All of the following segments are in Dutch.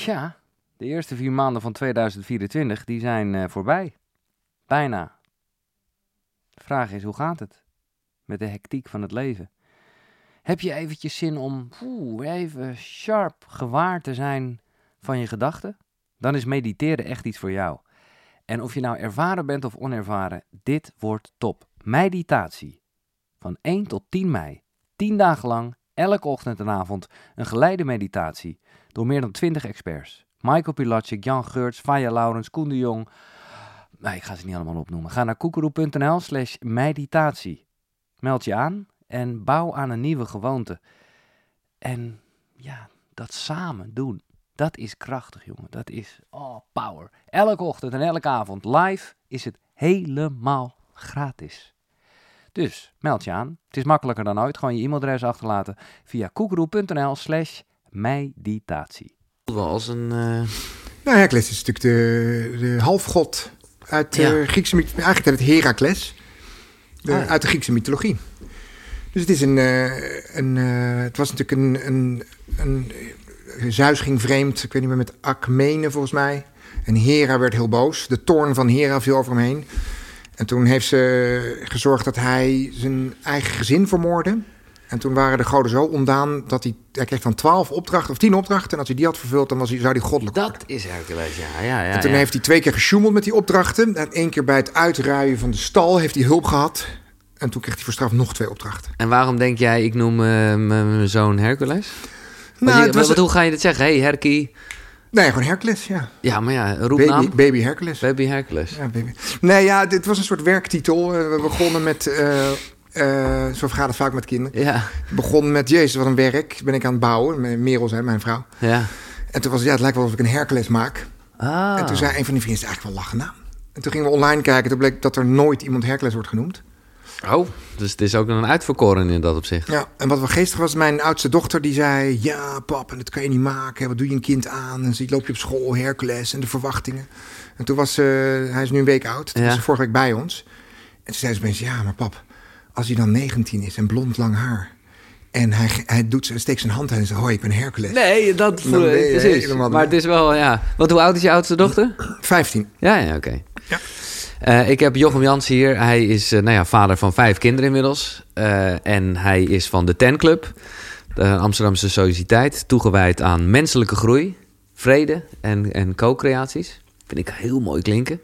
Tja, de eerste 4 maanden van 2024 die zijn voorbij. Bijna. De vraag is, hoe gaat het met de hectiek van het leven? Heb je eventjes zin om even sharp gewaar te zijn van je gedachten? Dan is mediteren echt iets voor jou. En of je nou ervaren bent of onervaren, dit wordt top. Meditatie. Van 1 tot 10 mei. 10 dagen lang, elke ochtend en avond, een geleide meditatie. Door meer dan 20 experts. Michael Pilatschik, Jan Geurts, Faya Laurens, Koen de Jong. Nee, ik ga ze niet allemaal opnoemen. Ga naar koekeroe.nl/meditatie. Meld je aan en bouw aan een nieuwe gewoonte. En ja, dat samen doen. Dat is krachtig, jongen. Dat is power. Elke ochtend en elke avond live is het helemaal gratis. Dus meld je aan. Het is makkelijker dan ooit. Gewoon je e-mailadres achterlaten via koekeroe.nl/meditatie. Als een... Nou, Hercules is natuurlijk de halfgod uit Griekse mythologie. Eigenlijk uit het Herakles. Uit de Griekse mythologie. Dus het is het was natuurlijk een Zeus ging vreemd, ik weet niet meer, met Alkmene volgens mij. En Hera werd heel boos. De toorn van Hera viel over hem heen. En toen heeft ze gezorgd dat hij zijn eigen gezin vermoordde. En toen waren de goden zo ontdaan dat hij kreeg dan 12 opdrachten of 10 opdrachten. En als hij die had vervuld, dan zou hij goddelijk worden. Dat is Hercules, ja. En toen heeft hij 2 keer gesjoemeld met die opdrachten. En 1 keer bij het uitruien van de stal heeft hij hulp gehad. En toen kreeg hij voor straf nog 2 opdrachten. En waarom denk jij, ik noem mijn zoon Hercules? Hoe ga je dit zeggen? Hey, Herkie. Nee, gewoon Hercules, ja. Ja, maar ja, roepnaam? Baby Hercules. Baby Hercules. Ja, baby. Nee, ja, dit was een soort werktitel. We begonnen met... zo gaat het vaak met kinderen. Ja. We begonnen met, jezus, wat een werk. Ben ik aan het bouwen. Merel zei, mijn vrouw. Ja. En toen was het, het lijkt wel alsof ik een Hercules maak. Ah. En toen zei een van die vrienden, is eigenlijk wel lachen naam. En toen gingen we online kijken. Toen bleek dat er nooit iemand Hercules wordt genoemd. Oh, dus het is ook een uitverkoren in dat opzicht. Ja, en wat wel geestig was, mijn oudste dochter die zei... Ja, pap, en dat kan je niet maken. Wat doe je een kind aan? En loop je op school, Hercules en de verwachtingen. En toen was hij is nu een week oud. Toen was ze vorige week bij ons. En toen zei ze opeens, ja, maar pap, als hij dan 19 is en blond lang haar... En hij steekt zijn hand uit en zegt, hoi, ik ben Hercules. Nee, dat precies. Maar het is wel, ja... Want hoe oud is je oudste dochter? 15. Ja, oké. Ja. Ik heb Jochem Jansen hier. Hij is vader van 5 kinderen inmiddels. En hij is van de TEN Club, de Amsterdamse Sociëteit, toegewijd aan menselijke groei, vrede en co-creaties. Vind ik heel mooi klinken.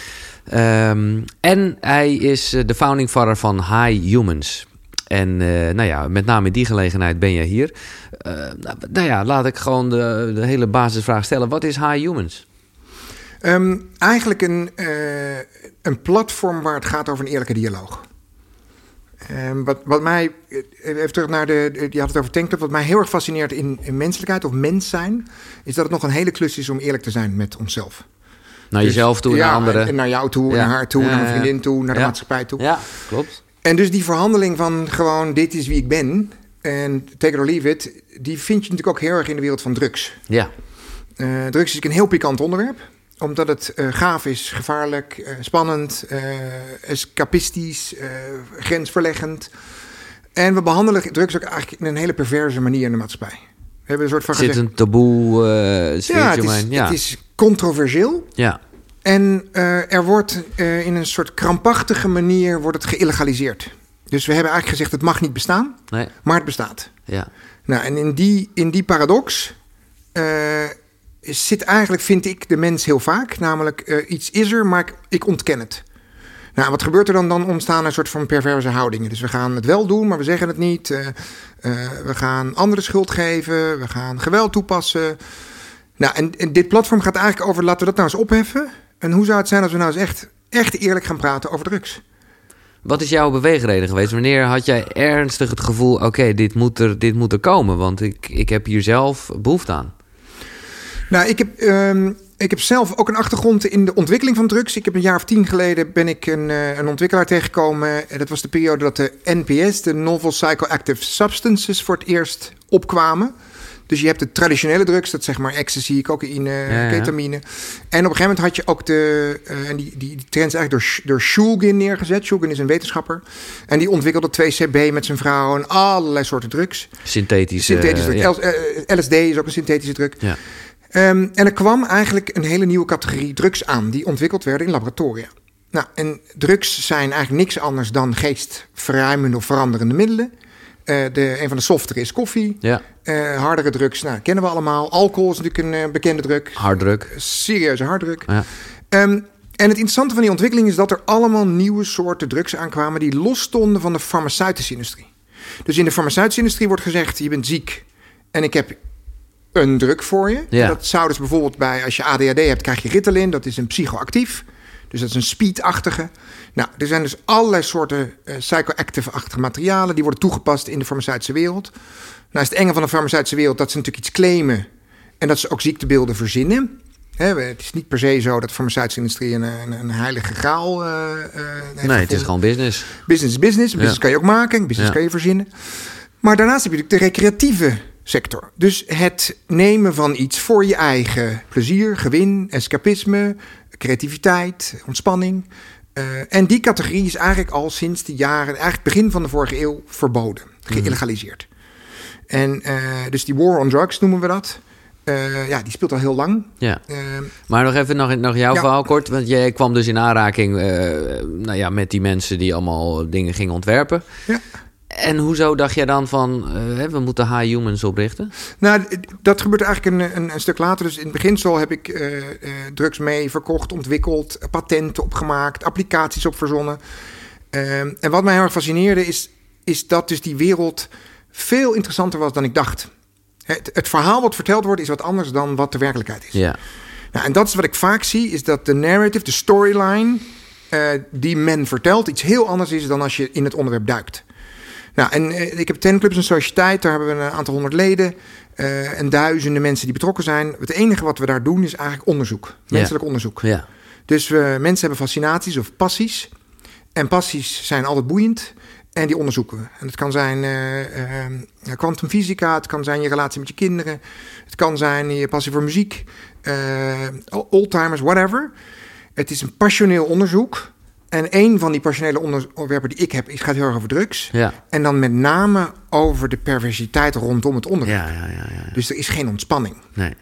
En hij is de founding father van High Humans. En met name in die gelegenheid ben je hier. Laat ik gewoon de hele basisvraag stellen. Wat is High Humans? Eigenlijk een platform waar het gaat over een eerlijke dialoog. Wat mij, even terug naar je had het over Tankclub, wat mij heel erg fascineert in menselijkheid of mens zijn, is dat het nog een hele klus is om eerlijk te zijn met onszelf. Naar jezelf toe, naar anderen. En naar jou toe, naar haar toe, naar mijn vriendin toe, naar de maatschappij toe. Ja, klopt. En dus die verhandeling van gewoon, dit is wie ik ben, en take it or leave it, die vind je natuurlijk ook heel erg in de wereld van drugs. Ja. Drugs is natuurlijk een heel pikant onderwerp. Omdat het gaaf is, gevaarlijk, spannend, escapistisch, grensverleggend. En we behandelen drugs ook eigenlijk in een hele perverse manier in de maatschappij. We hebben een soort van zit een taboe sfeertje omheen. Het is controversieel. Ja. En er wordt in een soort krampachtige manier wordt het geïllegaliseerd. Dus we hebben eigenlijk gezegd, het mag niet bestaan, maar het bestaat. Ja. Nou, en in die paradox... zit eigenlijk, vind ik, de mens heel vaak. Namelijk, iets is er, maar ik ontken het. Nou, wat gebeurt er dan? Dan ontstaan een soort van perverse houdingen. Dus we gaan het wel doen, maar we zeggen het niet. We gaan anderen schuld geven. We gaan geweld toepassen. Nou, en dit platform gaat eigenlijk over, laten we dat nou eens opheffen. En hoe zou het zijn als we nou eens echt eerlijk gaan praten over drugs? Wat is jouw beweegreden geweest? Wanneer had jij ernstig het gevoel, oké, dit moet er komen? Want ik heb hier zelf behoefte aan. Nou, ik heb zelf ook een achtergrond in de ontwikkeling van drugs. Ik heb een jaar of 10 geleden ben ik een ontwikkelaar tegengekomen. Dat was de periode dat de NPS, de Novel Psychoactive Substances, voor het eerst opkwamen. Dus je hebt de traditionele drugs, dat zeg maar ecstasy, cocaïne, ketamine. En op een gegeven moment had je ook die trends eigenlijk door Shulgin neergezet. Shulgin is een wetenschapper. En die ontwikkelde 2CB met zijn vrouw en allerlei soorten drugs. Synthetische drugs. LSD is ook een synthetische drug. Ja. En er kwam eigenlijk een hele nieuwe categorie drugs aan... die ontwikkeld werden in laboratoria. Nou, en drugs zijn eigenlijk niks anders dan geestverruimende of veranderende middelen. Een van de softere is koffie. Ja. Hardere drugs, kennen we allemaal. Alcohol is natuurlijk een bekende drug. Harddruk. Serieuze harddruk. Ja. En het interessante van die ontwikkeling is dat er allemaal nieuwe soorten drugs aankwamen... die los stonden van de farmaceutische industrie. Dus in de farmaceutische industrie wordt gezegd... je bent ziek en ik heb een drug voor je. Ja. Dat zou dus bijvoorbeeld bij... als je ADHD hebt, krijg je Ritalin. Dat is een psychoactief. Dus dat is een speed-achtige. Nou, er zijn dus allerlei soorten psychoactive-achtige materialen... die worden toegepast in de farmaceutische wereld. Nou is het enge van de farmaceutische wereld... dat ze natuurlijk iets claimen... en dat ze ook ziektebeelden verzinnen... Het is niet per se zo dat de farmaceutische industrie een heilige graal heeft. Nee, het is gewoon business. Business is business. Business kan je ook maken. Business kan je verzinnen. Maar daarnaast heb je natuurlijk de recreatieve sector. Dus het nemen van iets voor je eigen plezier, gewin, escapisme, creativiteit, ontspanning. En die categorie is eigenlijk al sinds de jaren, eigenlijk begin van de vorige eeuw, verboden. Geïllegaliseerd. En dus die war on drugs noemen we dat. Die speelt al heel lang. Ja. Maar nog even nog jouw verhaal kort. Want jij kwam dus in aanraking met die mensen die allemaal dingen gingen ontwerpen. Ja. En hoezo dacht jij dan van, we moeten H-Humans oprichten? Nou, dat gebeurt eigenlijk een stuk later. Dus in het beginsel heb ik drugs mee verkocht, ontwikkeld, patenten opgemaakt, applicaties op verzonnen. En wat mij heel erg fascineerde is dat dus die wereld veel interessanter was dan ik dacht. Het verhaal wat verteld wordt is wat anders dan wat de werkelijkheid is. Ja. Nou, en dat is wat ik vaak zie, is dat de narrative, de storyline die men vertelt, iets heel anders is dan als je in het onderwerp duikt. Nou, en ik heb 10 clubs en sociëteit, daar hebben we een aantal 100 leden en duizenden mensen die betrokken zijn. Het enige wat we daar doen is eigenlijk onderzoek, menselijk onderzoek. Ja. Dus mensen hebben fascinaties of passies. En passies zijn altijd boeiend. En die onderzoeken we. En het kan zijn kwantumfysica, het kan zijn je relatie met je kinderen, het kan zijn je passie voor muziek, oldtimers, whatever. Het is een passioneel onderzoek. En een van die passionele onderwerpen die ik heb, gaat heel erg over drugs. Ja. En dan met name over de perversiteit rondom het onderwerp. Ja. Dus er is geen ontspanning. Nee.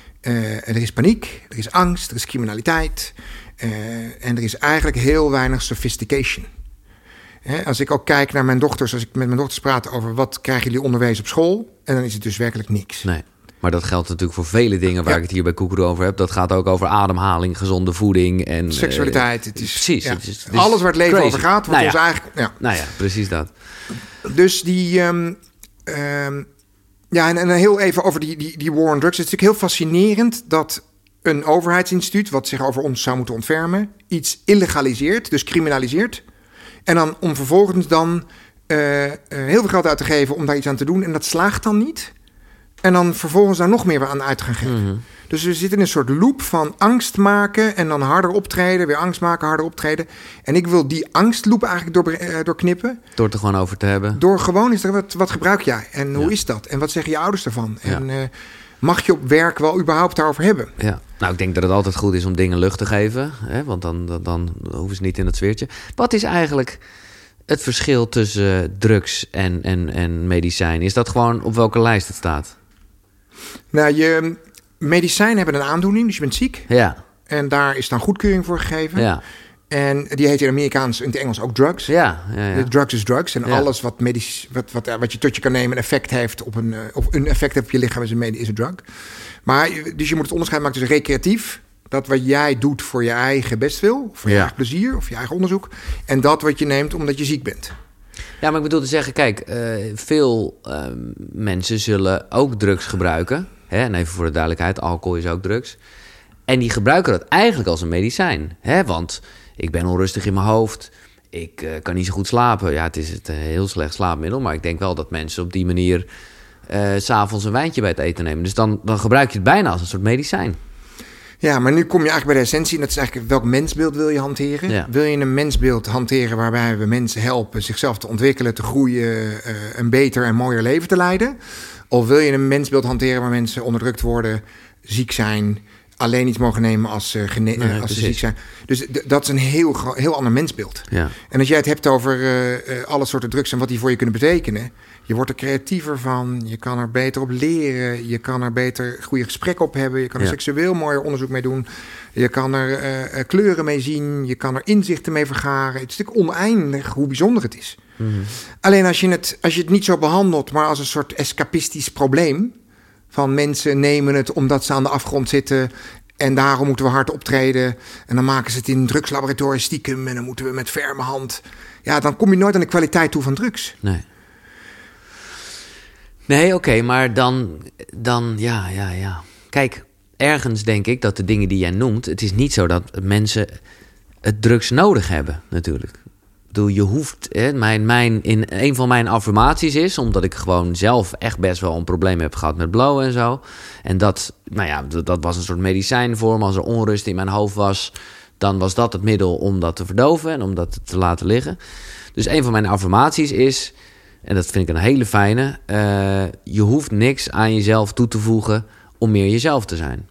Er is paniek, er is angst, er is criminaliteit. En er is eigenlijk heel weinig sophistication. Als ik ook kijk naar mijn dochters, als ik met mijn dochters praat over wat krijgen jullie onderwezen op school, en dan is het dus werkelijk niks. Nee, maar dat geldt natuurlijk voor vele dingen waar ik het hier bij Koekeroe over heb. Dat gaat ook over ademhaling, gezonde voeding en seksualiteit. Het is, precies. Ja. Het is alles waar het leven crazy over gaat, wordt ons eigenlijk. Ja. Nou ja, precies dat. Dus die. En heel even over die war on drugs. Het is natuurlijk heel fascinerend dat een overheidsinstituut, wat zich over ons zou moeten ontfermen, iets illegaliseert, dus criminaliseert. En dan om vervolgens dan heel veel geld uit te geven om daar iets aan te doen. En dat slaagt dan niet. En dan vervolgens daar nog meer aan uit te gaan geven. Mm-hmm. Dus we zitten in een soort loop van angst maken en dan harder optreden. Weer angst maken, harder optreden. En ik wil die angstloop eigenlijk doorknippen. Door het er gewoon over te hebben. Door gewoon eens, wat gebruik jij? En hoe is dat? En wat zeggen je ouders daarvan? Ja. En mag je op werk wel überhaupt daarover hebben? Ja. Nou, ik denk dat het altijd goed is om dingen lucht te geven. Want dan hoeven ze niet in het sfeertje. Wat is eigenlijk het verschil tussen drugs en medicijn? Is dat gewoon op welke lijst het staat? Nou, je medicijnen hebben een aandoening, dus je bent ziek. Ja. En daar is dan goedkeuring voor gegeven. Ja. En die heet in Amerikaans, in het Engels ook drugs. Ja. Drugs is drugs. En alles wat je tot je kan nemen, een effect heeft of een effect heeft op je lichaam is een drug. Maar dus je moet het onderscheid maken tussen recreatief, dat wat jij doet voor je eigen bestwil, voor je eigen plezier of je eigen onderzoek, en dat wat je neemt omdat je ziek bent. Ja, maar ik bedoel te zeggen, kijk, veel mensen zullen ook drugs gebruiken. Hè? En even voor de duidelijkheid, alcohol is ook drugs. En die gebruiken dat eigenlijk als een medicijn. Hè? Want ik ben onrustig in mijn hoofd. Ik kan niet zo goed slapen. Ja, het is een heel slecht slaapmiddel. Maar ik denk wel dat mensen op die manier 's avonds een wijntje bij het eten nemen. Dus dan gebruik je het bijna als een soort medicijn. Ja, maar nu kom je eigenlijk bij de essentie. En dat is eigenlijk welk mensbeeld wil je hanteren? Ja. Wil je een mensbeeld hanteren waarbij we mensen helpen zichzelf te ontwikkelen, te groeien, een beter en mooier leven te leiden? Of wil je een mensbeeld hanteren waar mensen onderdrukt worden, ziek zijn, alleen iets mogen nemen als ze ziek zijn? Dus dat is een heel ander mensbeeld. Ja. En als jij het hebt over alle soorten drugs en wat die voor je kunnen betekenen, Je wordt er creatiever van. Je kan er beter op leren. Je kan er beter goede gesprekken op hebben. Je kan er seksueel mooier onderzoek mee doen. Je kan er kleuren mee zien. Je kan er inzichten mee vergaren. Het is natuurlijk oneindig hoe bijzonder het is. Mm-hmm. Alleen als je het niet zo behandelt, maar als een soort escapistisch probleem, van mensen nemen het omdat ze aan de afgrond zitten en daarom moeten we hard optreden. En dan maken ze het in drugslaboratoria stiekem en dan moeten we met ferme hand. Ja, dan kom je nooit aan de kwaliteit toe van drugs. Nee, oké, maar dan ja. Kijk, ergens denk ik dat de dingen die jij noemt, het is niet zo dat mensen het drugs nodig hebben, natuurlijk. Ik bedoel, je hoeft, een van mijn affirmaties is, omdat ik gewoon zelf echt best wel een probleem heb gehad met blowen en zo. En dat was een soort medicijn voor me. Als er onrust in mijn hoofd was, dan was dat het middel om dat te verdoven en om dat te laten liggen. Dus een van mijn affirmaties is, en dat vind ik een hele fijne, je hoeft niks aan jezelf toe te voegen om meer jezelf te zijn.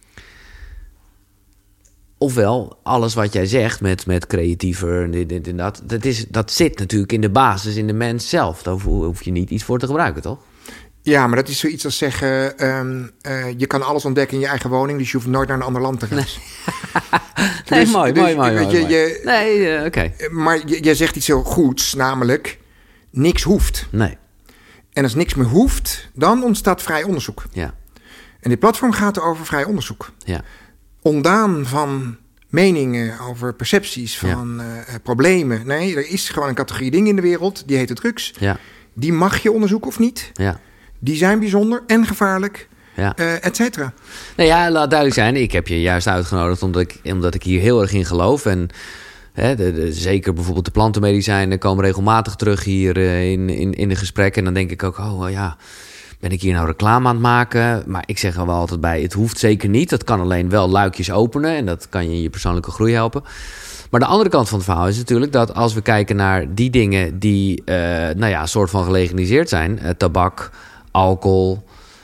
Ofwel, alles wat jij zegt met creatiever, dit en dat zit natuurlijk in de basis, in de mens zelf. Daar hoef je niet iets voor te gebruiken, toch? Ja, maar dat is zoiets als zeggen, je kan alles ontdekken in je eigen woning, dus je hoeft nooit naar een ander land te reizen. Nee, mooi. Oké. Maar jij zegt iets heel goeds, namelijk, niks hoeft. Nee. En als niks meer hoeft, dan ontstaat vrij onderzoek. Ja. En dit platform gaat over vrij onderzoek. Ja. Ontdaan van meningen over percepties, van problemen. Nee, er is gewoon een categorie dingen in de wereld, die heet drugs. Ja. Die mag je onderzoeken of niet. Ja. Die zijn bijzonder en gevaarlijk, et cetera. Nou ja, laat duidelijk zijn, ik heb je juist uitgenodigd omdat ik hier heel erg in geloof. En zeker bijvoorbeeld de plantenmedicijnen komen regelmatig terug hier in de gesprekken. En dan denk ik ook, ben ik hier nou reclame aan het maken? Maar ik zeg er wel altijd bij, het hoeft zeker niet. Dat kan alleen wel luikjes openen en dat kan je in je persoonlijke groei helpen. Maar de andere kant van het verhaal is natuurlijk dat als we kijken naar die dingen die soort van gelegaliseerd zijn, tabak, alcohol,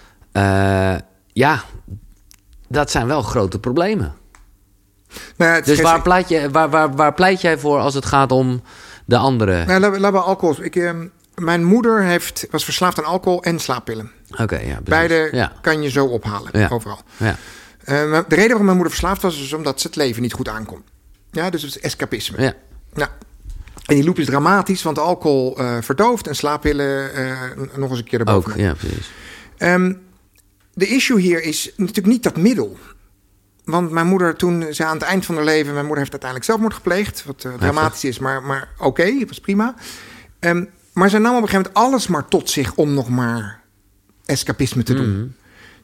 dat zijn wel grote problemen. Nou ja, dus waar pleit jij voor als het gaat om de andere? Nou, laten we alcohol. Mijn moeder was verslaafd aan alcohol en slaappillen. Oké, ja. Beide kan je zo ophalen, overal. Ja. De reden waarom mijn moeder verslaafd was, is omdat ze het leven niet goed aankon. Ja, dus het is escapisme. Ja. Nou, en die loop is dramatisch, want alcohol verdooft en slaappillen nog eens een keer erboven. Ook, ja, precies. De issue hier is natuurlijk niet dat middel. Want mijn moeder, toen ze aan het eind van haar leven, mijn moeder heeft uiteindelijk zelfmoord gepleegd, wat dramatisch is, maar oké, het was prima. Maar ze nam op een gegeven moment alles maar tot zich om nog maar escapisme te doen. Mm-hmm.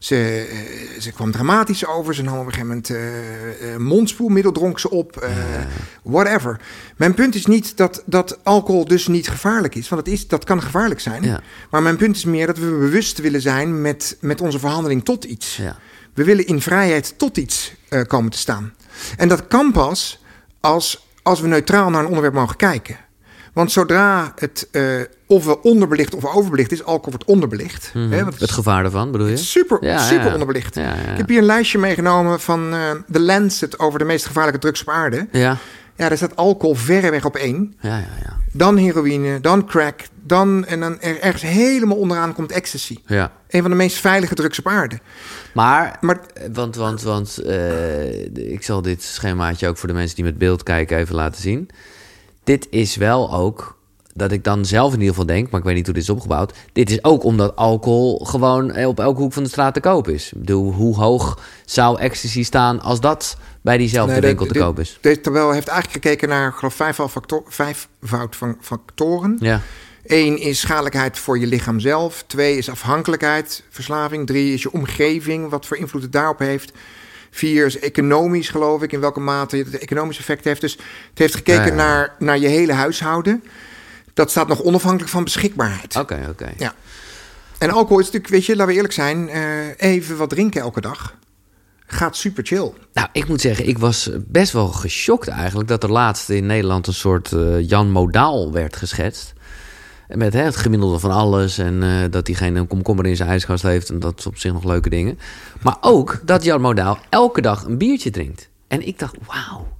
Ze kwam dramatisch over. Ze nam op een gegeven moment mondspoelmiddel dronk ze op. Whatever. Mijn punt is niet dat alcohol dus niet gevaarlijk is. Want dat kan gevaarlijk zijn. Ja. Maar mijn punt is meer dat we bewust willen zijn met onze verhandeling tot iets. Ja. We willen in vrijheid tot iets komen te staan. En dat kan pas als we neutraal naar een onderwerp mogen kijken. Want zodra het ofwel onderbelicht of overbelicht is, alcohol wordt onderbelicht. Mm-hmm. Het gevaar daarvan, bedoel je? Super onderbelicht. Ja. Ik heb hier een lijstje meegenomen van The Lancet over de meest gevaarlijke drugs op aarde. Ja, daar staat alcohol verreweg op 1. Ja. Dan heroïne, dan crack, dan ergens helemaal onderaan komt ecstasy. Ja. Een van de meest veilige drugs op aarde. Maar want ik zal dit schemaatje ook voor de mensen die met beeld kijken even laten zien. Dit is wel ook, dat ik dan zelf in ieder geval denk, maar ik weet niet hoe dit is opgebouwd. Dit is ook omdat alcohol gewoon op elke hoek van de straat te koop is. Ik bedoel, hoe hoog zou ecstasy staan als dat bij diezelfde winkel te koop is? Deze tabel heeft eigenlijk gekeken naar, ik geloof, vijfvoud van factoren. Ja. 1 is schadelijkheid voor je lichaam zelf. 2 is afhankelijkheid, verslaving. 3 is je omgeving, wat voor invloed het daarop heeft. 4 is economisch, geloof ik, in welke mate het economisch effect heeft. Dus het heeft gekeken naar je hele huishouden. Dat staat nog onafhankelijk van beschikbaarheid. Oké. Ja. En alcohol is natuurlijk, weet je, laten we eerlijk zijn, even wat drinken elke dag gaat super chill. Nou, ik moet zeggen, ik was best wel geschokt eigenlijk dat er laatst in Nederland een soort Jan Modaal werd geschetst. Met het gemiddelde van alles en dat hij geen komkommer in zijn ijskast heeft en dat is op zich nog leuke dingen. Maar ook dat Jan Modaal elke dag een biertje drinkt. En ik dacht, wauw,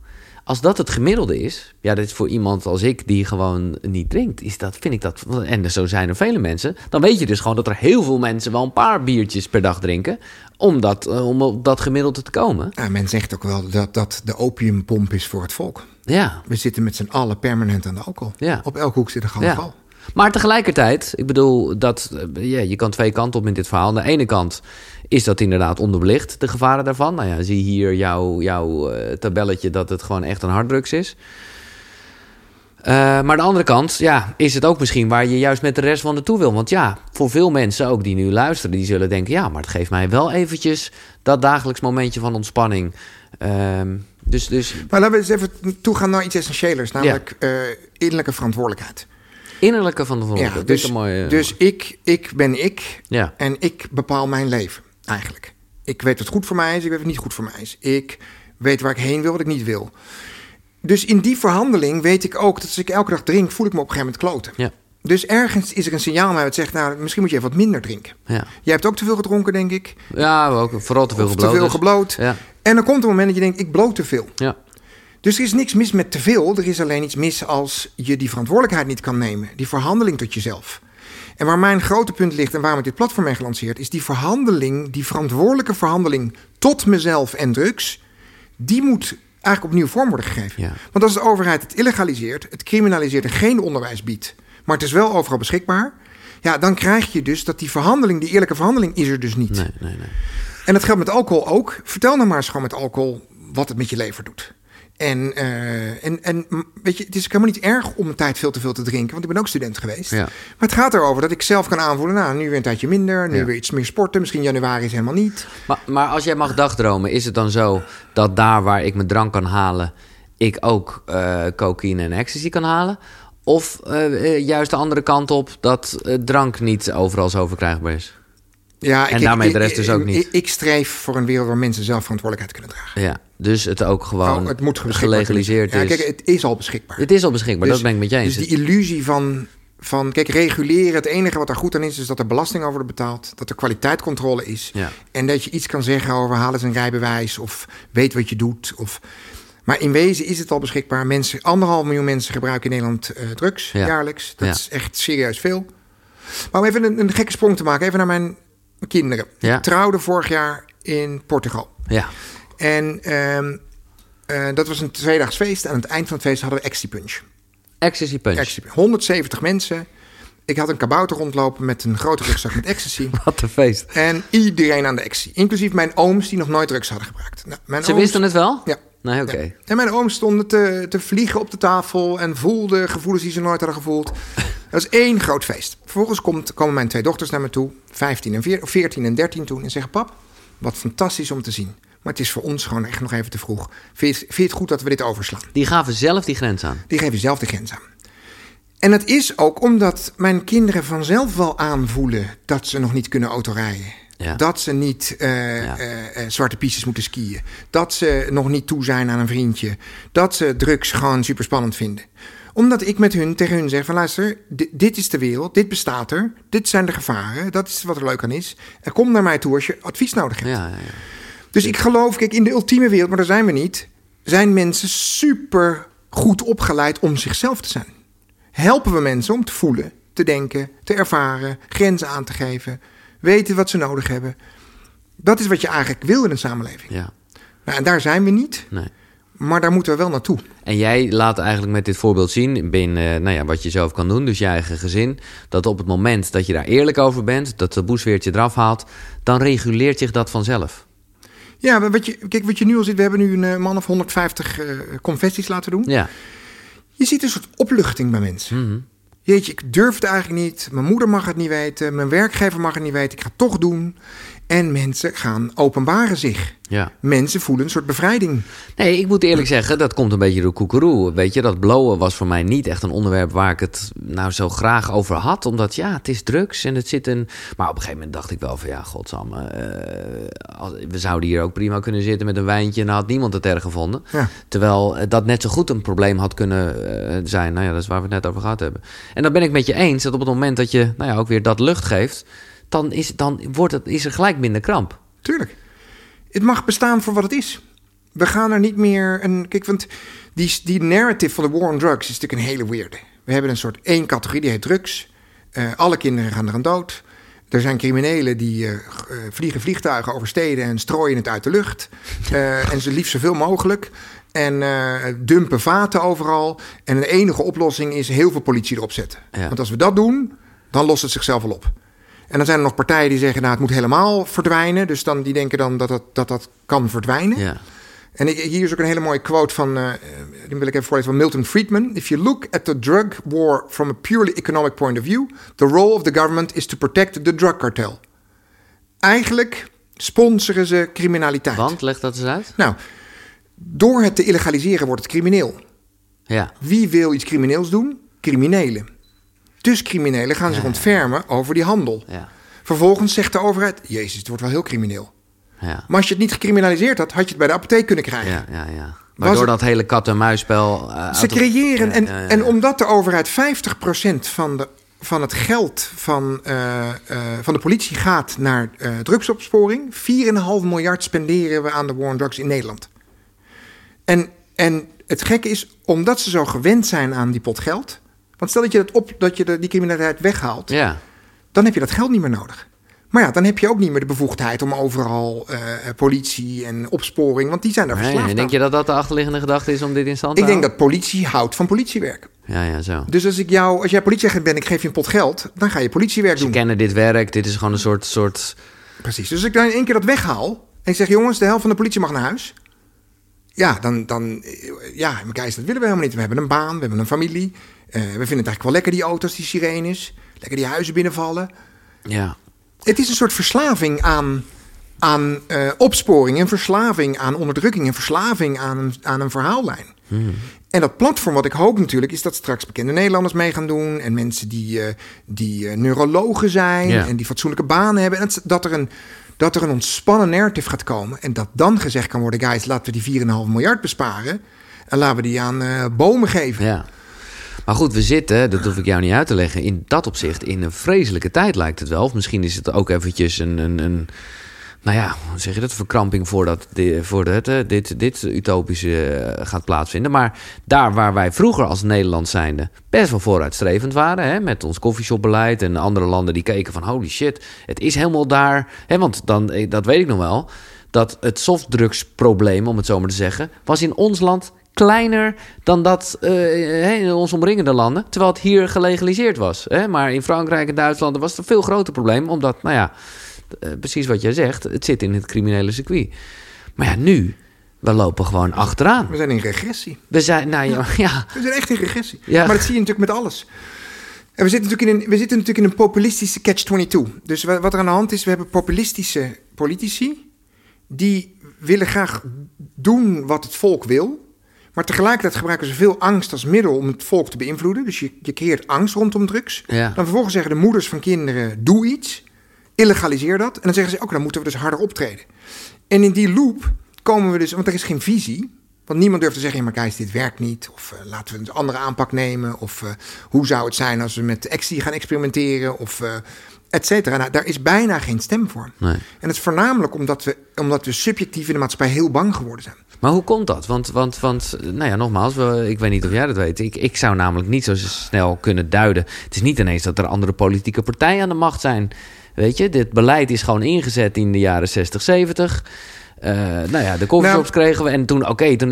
Als dat het gemiddelde is, dat is voor iemand als ik die gewoon niet drinkt, vind ik dat, en zo zijn er vele mensen, dan weet je dus gewoon dat er heel veel mensen wel een paar biertjes per dag drinken, om op dat gemiddelde te komen. Ja, men zegt ook wel dat de opiumpomp is voor het volk. Ja. We zitten met z'n allen permanent aan de alcohol. Ja. Op elke hoek zit een galval. Ja. Maar tegelijkertijd, ik bedoel, je kan twee kanten op in dit verhaal. Aan de ene kant is dat inderdaad onderbelicht, de gevaren daarvan. Nou ja, zie hier jouw tabelletje dat het gewoon echt een harddrugs is. Maar aan de andere kant, is het ook misschien waar je juist met de rest van naartoe wil. Want voor veel mensen ook die nu luisteren, die zullen denken, maar het geeft mij wel eventjes dat dagelijks momentje van ontspanning. Dus... Maar laten we eens even toegaan naar iets essentieelers, namelijk innerlijke verantwoordelijkheid. Innerlijke verantwoordelijkheid, dus, dat is een mooie... Dus ik ben ik en ik bepaal mijn leven, eigenlijk. Ik weet wat goed voor mij is, ik weet wat niet goed voor mij is. Ik weet waar ik heen wil, wat ik niet wil. Dus in die verhandeling weet ik ook dat als ik elke dag drink, voel ik me op een gegeven moment kloten. Ja. Dus ergens is er een signaal mij dat zegt, misschien moet je even wat minder drinken. Ja. Jij hebt ook te veel gedronken, denk ik. Ja, ook vooral te veel gebloot. Te veel gebloot. Ja. En dan komt een moment dat je denkt, ik bloot te veel. Ja. Dus er is niks mis met te veel. Er is alleen iets mis als je die verantwoordelijkheid niet kan nemen. Die verhandeling tot jezelf. En waar mijn grote punt ligt en waarom ik dit platform heb gelanceerd, is die verhandeling, die verantwoordelijke verhandeling tot mezelf en drugs, die moet eigenlijk opnieuw vorm worden gegeven. Ja. Want als de overheid het illegaliseert, het criminaliseert en geen onderwijs biedt, maar het is wel overal beschikbaar, dan krijg je dus dat die verhandeling, die eerlijke verhandeling, is er dus niet. Nee. En dat geldt met alcohol ook. Vertel nou maar eens gewoon met alcohol wat het met je lever doet. En weet je, het is helemaal niet erg om een tijd veel te veel te drinken, want ik ben ook student geweest. Ja. Maar het gaat erover dat ik zelf kan aanvoelen, nu weer een tijdje minder, nu weer iets meer sporten, misschien januari is helemaal niet. Maar als jij mag dagdromen, is het dan zo dat daar waar ik mijn drank kan halen, ik ook cocaïne en ecstasy kan halen? Of juist de andere kant op, dat drank niet overal zo verkrijgbaar is? Ja, en daarmee de rest dus ook niet. Ik streef voor een wereld waar mensen zelf verantwoordelijkheid kunnen dragen. Ja, dus het ook gewoon het moet gelegaliseerd is. Ja, kijk, het is al beschikbaar. Het is al beschikbaar, dus, dat ben ik met je eens. Dus die illusie van kijk, reguleren, het enige wat er goed aan is dat er belasting over wordt betaald, dat er kwaliteitscontrole is. Ja. En dat je iets kan zeggen over haal eens een rijbewijs of weet wat je doet. Maar in wezen is het al beschikbaar. 1,5 miljoen mensen gebruiken in Nederland drugs jaarlijks. Dat is echt serieus veel. Maar om even een gekke sprong te maken, even naar mijn kinderen. Ja. Ik trouwde vorig jaar in Portugal. Ja. En dat was een 2-daags feest. Aan het eind van het feest hadden we Ecstasy Punch. Ecstasy Punch. 170 mensen. Ik had een kabouter rondlopen met een grote rugzak met ecstasy. Wat een feest. En iedereen aan de ecstasy. Inclusief mijn ooms die nog nooit drugs hadden gebruikt. Nou, Ze wisten het wel? Ja. Nee, oké. Ja. En mijn ooms stonden te vliegen op de tafel en voelden gevoelens die ze nooit hadden gevoeld. Dat was één groot feest. Vervolgens komen mijn 2 dochters naar me toe, 14 en 13 toen, en zeggen: pap, wat fantastisch om te zien. Maar het is voor ons gewoon echt nog even te vroeg. Vind je het goed dat we dit overslaan? Die gaven zelf die grens aan? Die geven zelf de grens aan. En dat is ook omdat mijn kinderen vanzelf wel aanvoelen dat ze nog niet kunnen autorijden. Ja. Dat ze niet zwarte pistes moeten skiën. Dat ze nog niet toe zijn aan een vriendje. Dat ze drugs gewoon super spannend vinden. Omdat ik tegen hun zeg van luister, dit is de wereld, dit bestaat er. Dit zijn de gevaren, dat is wat er leuk aan is. En kom naar mij toe als je advies nodig hebt. Ja. Dus ik geloof, kijk, in de ultieme wereld, maar daar zijn we niet, zijn mensen super goed opgeleid om zichzelf te zijn. Helpen we mensen om te voelen, te denken, te ervaren, grenzen aan te geven, weten wat ze nodig hebben. Dat is wat je eigenlijk wil in een samenleving. Ja. Nou, en daar zijn we niet. Nee. Maar daar moeten we wel naartoe. En jij laat eigenlijk met dit voorbeeld zien, binnen wat je zelf kan doen, dus je eigen gezin, dat op het moment dat je daar eerlijk over bent, dat de boesweertje eraf haalt, dan reguleert zich dat vanzelf. Ja, wat je nu al ziet, we hebben nu een man of 150 confessies laten doen. Ja. Je ziet een soort opluchting bij mensen. Mm-hmm. Jeetje, ik durf het eigenlijk niet. Mijn moeder mag het niet weten. Mijn werkgever mag het niet weten. Ik ga het toch doen. En mensen gaan openbaren zich. Ja. Mensen voelen een soort bevrijding. Nee, ik moet eerlijk zeggen, dat komt een beetje door koekeroe. Weet je, dat blowen was voor mij niet echt een onderwerp waar ik het nou zo graag over had. Omdat het is drugs en het zit een... Maar op een gegeven moment dacht ik wel van godsamme, we zouden hier ook prima kunnen zitten met een wijntje en dan had niemand het erg gevonden. Ja. Terwijl dat net zo goed een probleem had kunnen zijn. Nou ja, dat is waar we het net over gehad hebben. En dan ben ik met je eens dat op het moment dat je ook weer dat lucht geeft, dan is er gelijk minder kramp. Tuurlijk. Het mag bestaan voor wat het is. We gaan er niet meer... Kijk, want die narrative van de war on drugs is natuurlijk een hele weirde. We hebben een soort één categorie, die heet drugs. Alle kinderen gaan eraan dood. Er zijn criminelen die vliegen vliegtuigen over steden en strooien het uit de lucht. En ze liefst zoveel mogelijk. En dumpen vaten overal. En de enige oplossing is heel veel politie erop zetten. Ja. Want als we dat doen, dan lost het zichzelf wel op. En dan zijn er nog partijen die zeggen, het moet helemaal verdwijnen. Dus die denken dan dat kan verdwijnen. Ja. En hier is ook een hele mooie quote van, die wil ik even voorlezen, van Milton Friedman. If you look at the drug war from a purely economic point of view, the role of the government is to protect the drug cartel. Eigenlijk sponsoren ze criminaliteit. Want, leg dat eens uit. Nou, door het te illegaliseren wordt het crimineel. Ja. Wie wil iets crimineels doen? Criminelen. Dus criminelen gaan zich ontfermen over die handel. Ja. Vervolgens zegt de overheid, jezus, het wordt wel heel crimineel. Ja. Maar als je het niet gecriminaliseerd had, had je het bij de apotheek kunnen krijgen. Ja. Maar door dat hele kat-en-muisspel... Ze creëren, en omdat de overheid 50% van het geld van de politie gaat naar drugsopsporing, 4,5 miljard spenderen we aan de war on drugs in Nederland. En het gekke is, omdat ze zo gewend zijn aan die pot geld, want stel dat je die criminaliteit weghaalt, dan heb je dat geld niet meer nodig. Maar ja, dan heb je ook niet meer de bevoegdheid om overal politie en opsporing, want die zijn daar verslaafd aan. Denk je dat de achterliggende gedachte is om dit in stand te houden? Ik denk dat politie houdt van politiewerk. Ja, zo. Dus als jij politieagent bent en ik geef je een pot geld, dan ga je politiewerk doen. Ze kennen dit werk, dit is gewoon een soort... Precies, dus als ik dan in één keer dat weghaal en ik zeg, jongens, de helft van de politie mag naar huis. Ja, dan dat willen we helemaal niet. We hebben een baan, we hebben een familie. We vinden het eigenlijk wel lekker, die auto's, die sirenes. Lekker die huizen binnenvallen. Ja. Het is een soort verslaving aan opsporing, en verslaving aan onderdrukking, en verslaving aan een verhaallijn. En dat platform, wat ik hoop natuurlijk, is dat straks bekende Nederlanders mee gaan doen en mensen die neurologen zijn en die fatsoenlijke banen hebben. En dat er een ontspannen narrative gaat komen en dat dan gezegd kan worden, guys, laten we die 4,5 miljard besparen en laten we die aan bomen geven. Ja. Maar goed, we zitten, dat hoef ik jou niet uit te leggen, in dat opzicht in een vreselijke tijd lijkt het wel. Of misschien is het ook eventjes een nou ja, hoe zeg je dat, verkramping voordat dit utopische gaat plaatsvinden. Maar daar waar wij vroeger als Nederland zijnde best wel vooruitstrevend waren, hè, met ons koffieshopbeleid en andere landen die keken van holy shit, het is helemaal daar. Hè, want dan, dat weet ik nog wel, dat het softdrugsprobleem, om het zo maar te zeggen, was in ons land kleiner dan dat in ons omringende landen, terwijl het hier gelegaliseerd was. Hè? Maar in Frankrijk en Duitsland was het een veel groter probleem, omdat, nou ja, precies wat jij zegt, het zit in het criminele circuit. Maar ja, nu, we lopen gewoon achteraan. We zijn in regressie. We zijn echt in regressie. Ja. Maar dat zie je natuurlijk met alles. En we zitten natuurlijk in een populistische catch-22. Dus wat er aan de hand is, we hebben populistische politici die willen graag doen wat het volk wil. Maar tegelijkertijd gebruiken ze veel angst als middel om het volk te beïnvloeden. Dus je creëert angst rondom drugs. Ja. Dan vervolgens zeggen de moeders van kinderen, doe iets. Illegaliseer dat. En dan zeggen ze, dan moeten we dus harder optreden. En in die loop komen we dus, want er is geen visie. Want niemand durft te zeggen, maar guys, dit werkt niet. Of laten we een andere aanpak nemen. Of hoe zou het zijn als we met ecstasy gaan experimenteren. Of et cetera. Nou, daar is bijna geen stem voor. Nee. En het is voornamelijk omdat we subjectief in de maatschappij heel bang geworden zijn. Maar hoe komt dat? Want nou ja, nogmaals, ik weet niet of jij dat weet. Ik zou namelijk niet zo snel kunnen duiden. Het is niet ineens dat er andere politieke partijen aan de macht zijn. Weet je, dit beleid is gewoon ingezet in de jaren 60, 70. Nou ja, de coffeeshops kregen we. En toen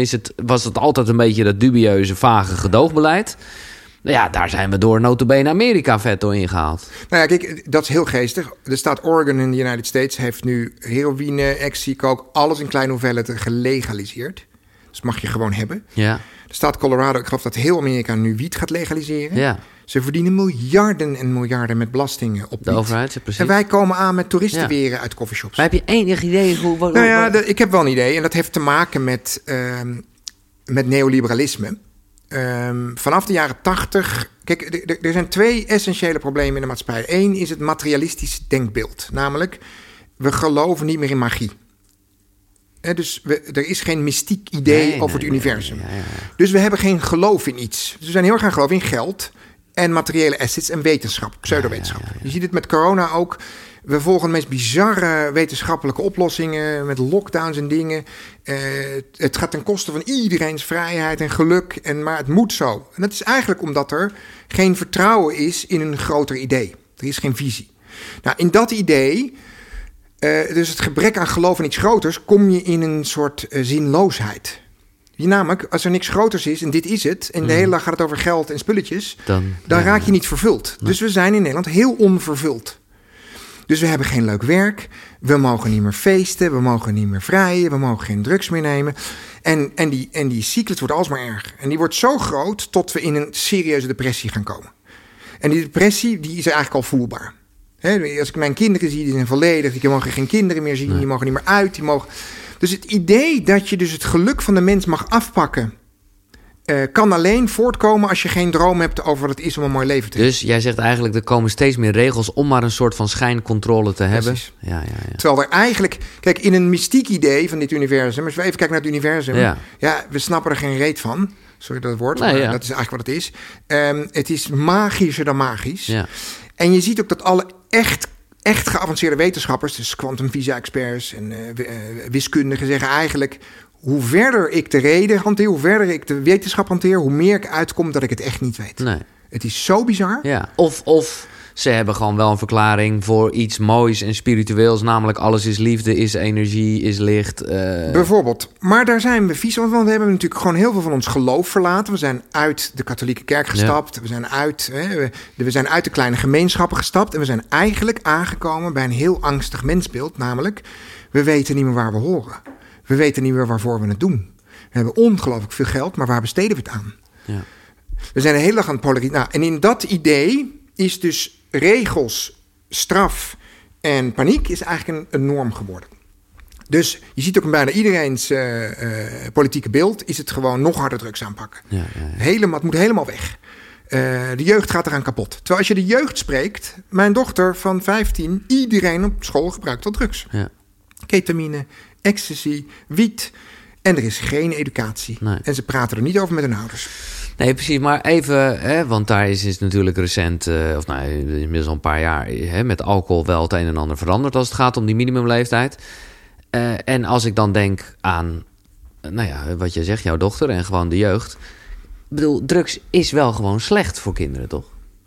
was het altijd een beetje dat dubieuze, vage gedoogbeleid. Nou ja, daar zijn we door nota bene Amerika veto ingehaald. Nou ja, kijk, dat is heel geestig. De staat Oregon in de United States heeft nu heroïne, ecstasy, coke, alles in kleine hoeveelheden gelegaliseerd. Dus mag je gewoon hebben. Ja. De staat Colorado, ik geloof dat heel Amerika nu wiet gaat legaliseren. Ja. Ze verdienen miljarden en miljarden met belastingen op wiet. De overheid, ja, precies. En wij komen aan met toeristenweren uit coffeeshops. Maar heb je enig idee hoe... Nou ja, ik heb wel een idee. En dat heeft te maken met neoliberalisme. Vanaf de jaren 80... Kijk, er zijn 2 essentiële problemen in de maatschappij. 1 is het materialistisch denkbeeld. Namelijk, we geloven niet meer in magie. Dus er is geen mystiek idee over het universum. Ja. Dus we hebben geen geloof in iets. Dus we zijn heel erg gaan geloven in geld en materiële assets en wetenschap, pseudowetenschap. Ja. Je ziet het met corona ook. We volgen de meest bizarre wetenschappelijke oplossingen met lockdowns en dingen. Het gaat ten koste van iedereen's vrijheid en geluk. Maar het moet zo. En dat is eigenlijk omdat er geen vertrouwen is in een groter idee. Er is geen visie. Nou, in dat idee, dus het gebrek aan geloof in iets groters, kom je in een soort zinloosheid. Namelijk, als er niks groters is, en dit is het, en de hele dag gaat het over geld en spulletjes, dan raak je niet vervuld. Nee. Dus we zijn in Nederland heel onvervuld. Dus we hebben geen leuk werk, we mogen niet meer feesten, we mogen niet meer vrijen, we mogen geen drugs meer nemen. En die cyclus wordt alsmaar erger. En die wordt zo groot tot we in een serieuze depressie gaan komen. En die depressie, die is eigenlijk al voelbaar. Als ik mijn kinderen zie, die zijn volledig, die mogen geen kinderen meer zien, die mogen niet meer uit, Dus het idee dat je dus het geluk van de mens mag afpakken, kan alleen voortkomen als je geen droom hebt over wat het is om een mooi leven te hebben. Dus jij zegt eigenlijk, er komen steeds meer regels om maar een soort van schijncontrole te hebben. Ja. Terwijl er eigenlijk, kijk, in een mystiek idee van dit universum, als we even kijken naar het universum, ja we snappen er geen reet van. Sorry dat woord, maar dat is eigenlijk wat het is. Het is magischer dan magisch. Ja. En je ziet ook dat alle echt geavanceerde wetenschappers, dus kwantumfysica-experts en wiskundigen, zeggen eigenlijk, hoe verder ik de reden hanteer, hoe verder ik de wetenschap hanteer, hoe meer ik uitkom dat ik het echt niet weet. Nee. Het is zo bizar. Ja. Of ze hebben gewoon wel een verklaring voor iets moois en spiritueels, namelijk alles is liefde, is energie, is licht. Bijvoorbeeld. Maar daar zijn we vies, want we hebben natuurlijk gewoon heel veel van ons geloof verlaten. We zijn uit de katholieke kerk gestapt. Ja. We zijn uit de kleine gemeenschappen gestapt. En we zijn eigenlijk aangekomen bij een heel angstig mensbeeld. Namelijk, we weten niet meer waar we horen. We weten niet meer waarvoor we het doen. We hebben ongelooflijk veel geld, maar waar besteden we het aan? Ja. We zijn een hele dag aan het polariseren. Nou, en in dat idee is dus regels, straf en paniek is eigenlijk een norm geworden. Dus je ziet ook in bijna iedereen's politieke beeld is het gewoon nog harder drugs aanpakken. Ja. Het moet helemaal weg. De jeugd gaat eraan kapot. Terwijl als je de jeugd spreekt, mijn dochter van 15, iedereen op school gebruikt al drugs. Ja. Ketamine, ecstasy, wiet. En er is geen educatie. Nee. En ze praten er niet over met hun ouders. Nee, precies. Maar even, want daar is natuurlijk recent, inmiddels al een paar jaar, met alcohol wel het een en ander veranderd als het gaat om die minimumleeftijd. En als ik dan denk aan, wat je zegt, jouw dochter en gewoon de jeugd. Ik bedoel, drugs is wel gewoon slecht voor kinderen, toch?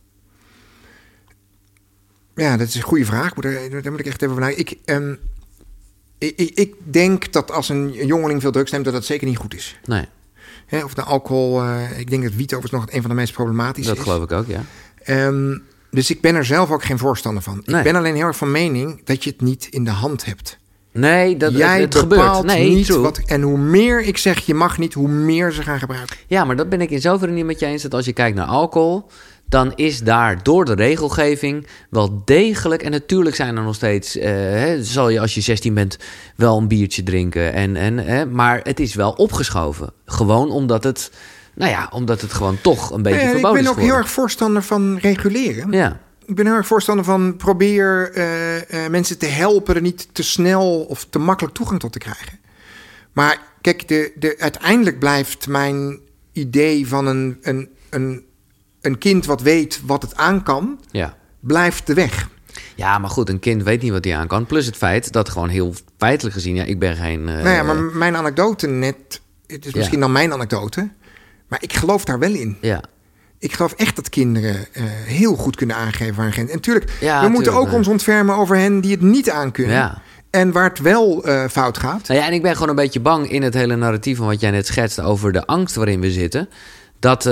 Ja, dat is een goede vraag. Daar moet ik echt even over nadenken. Ik denk dat als een jongeling veel drugs neemt, dat zeker niet goed is. Nee. Of de alcohol, ik denk dat wiet overigens nog een van de meest problematische is. Dat geloof ik ook, ja. Dus ik ben er zelf ook geen voorstander van. Nee. Ik ben alleen heel erg van mening dat je het niet in de hand hebt. Nee, het gebeurt. Nee, niet wat. En hoe meer ik zeg je mag niet, hoe meer ze gaan gebruiken. Ja, maar dat ben ik in zoverre niet met je eens. Dat als je kijkt naar alcohol, dan is daar door de regelgeving wel degelijk. En natuurlijk zijn er nog steeds, zal je als je 16 bent wel een biertje drinken. Maar het is wel opgeschoven. Gewoon omdat het gewoon toch een beetje verboden is. Ik ben ook heel erg voorstander van reguleren. Ja. Ik ben heel erg voorstander van probeer mensen te helpen er niet te snel of te makkelijk toegang tot te krijgen. Maar kijk, uiteindelijk blijft mijn idee van een kind wat weet wat het aan kan, blijft de weg. Ja, maar goed, een kind weet niet wat hij aan kan. Plus het feit dat gewoon heel feitelijk gezien, ik ben geen... maar mijn anekdote net, het is misschien dan mijn anekdote, maar ik geloof daar wel in. Ja. Ik geloof echt dat kinderen heel goed kunnen aangeven waar een grens. En natuurlijk, we moeten ook ons ontfermen over hen die het niet aankunnen. Ja. En waar het wel fout gaat. Nou ja, en ik ben gewoon een beetje bang in het hele narratief van wat jij net schetst over de angst waarin we zitten. Dat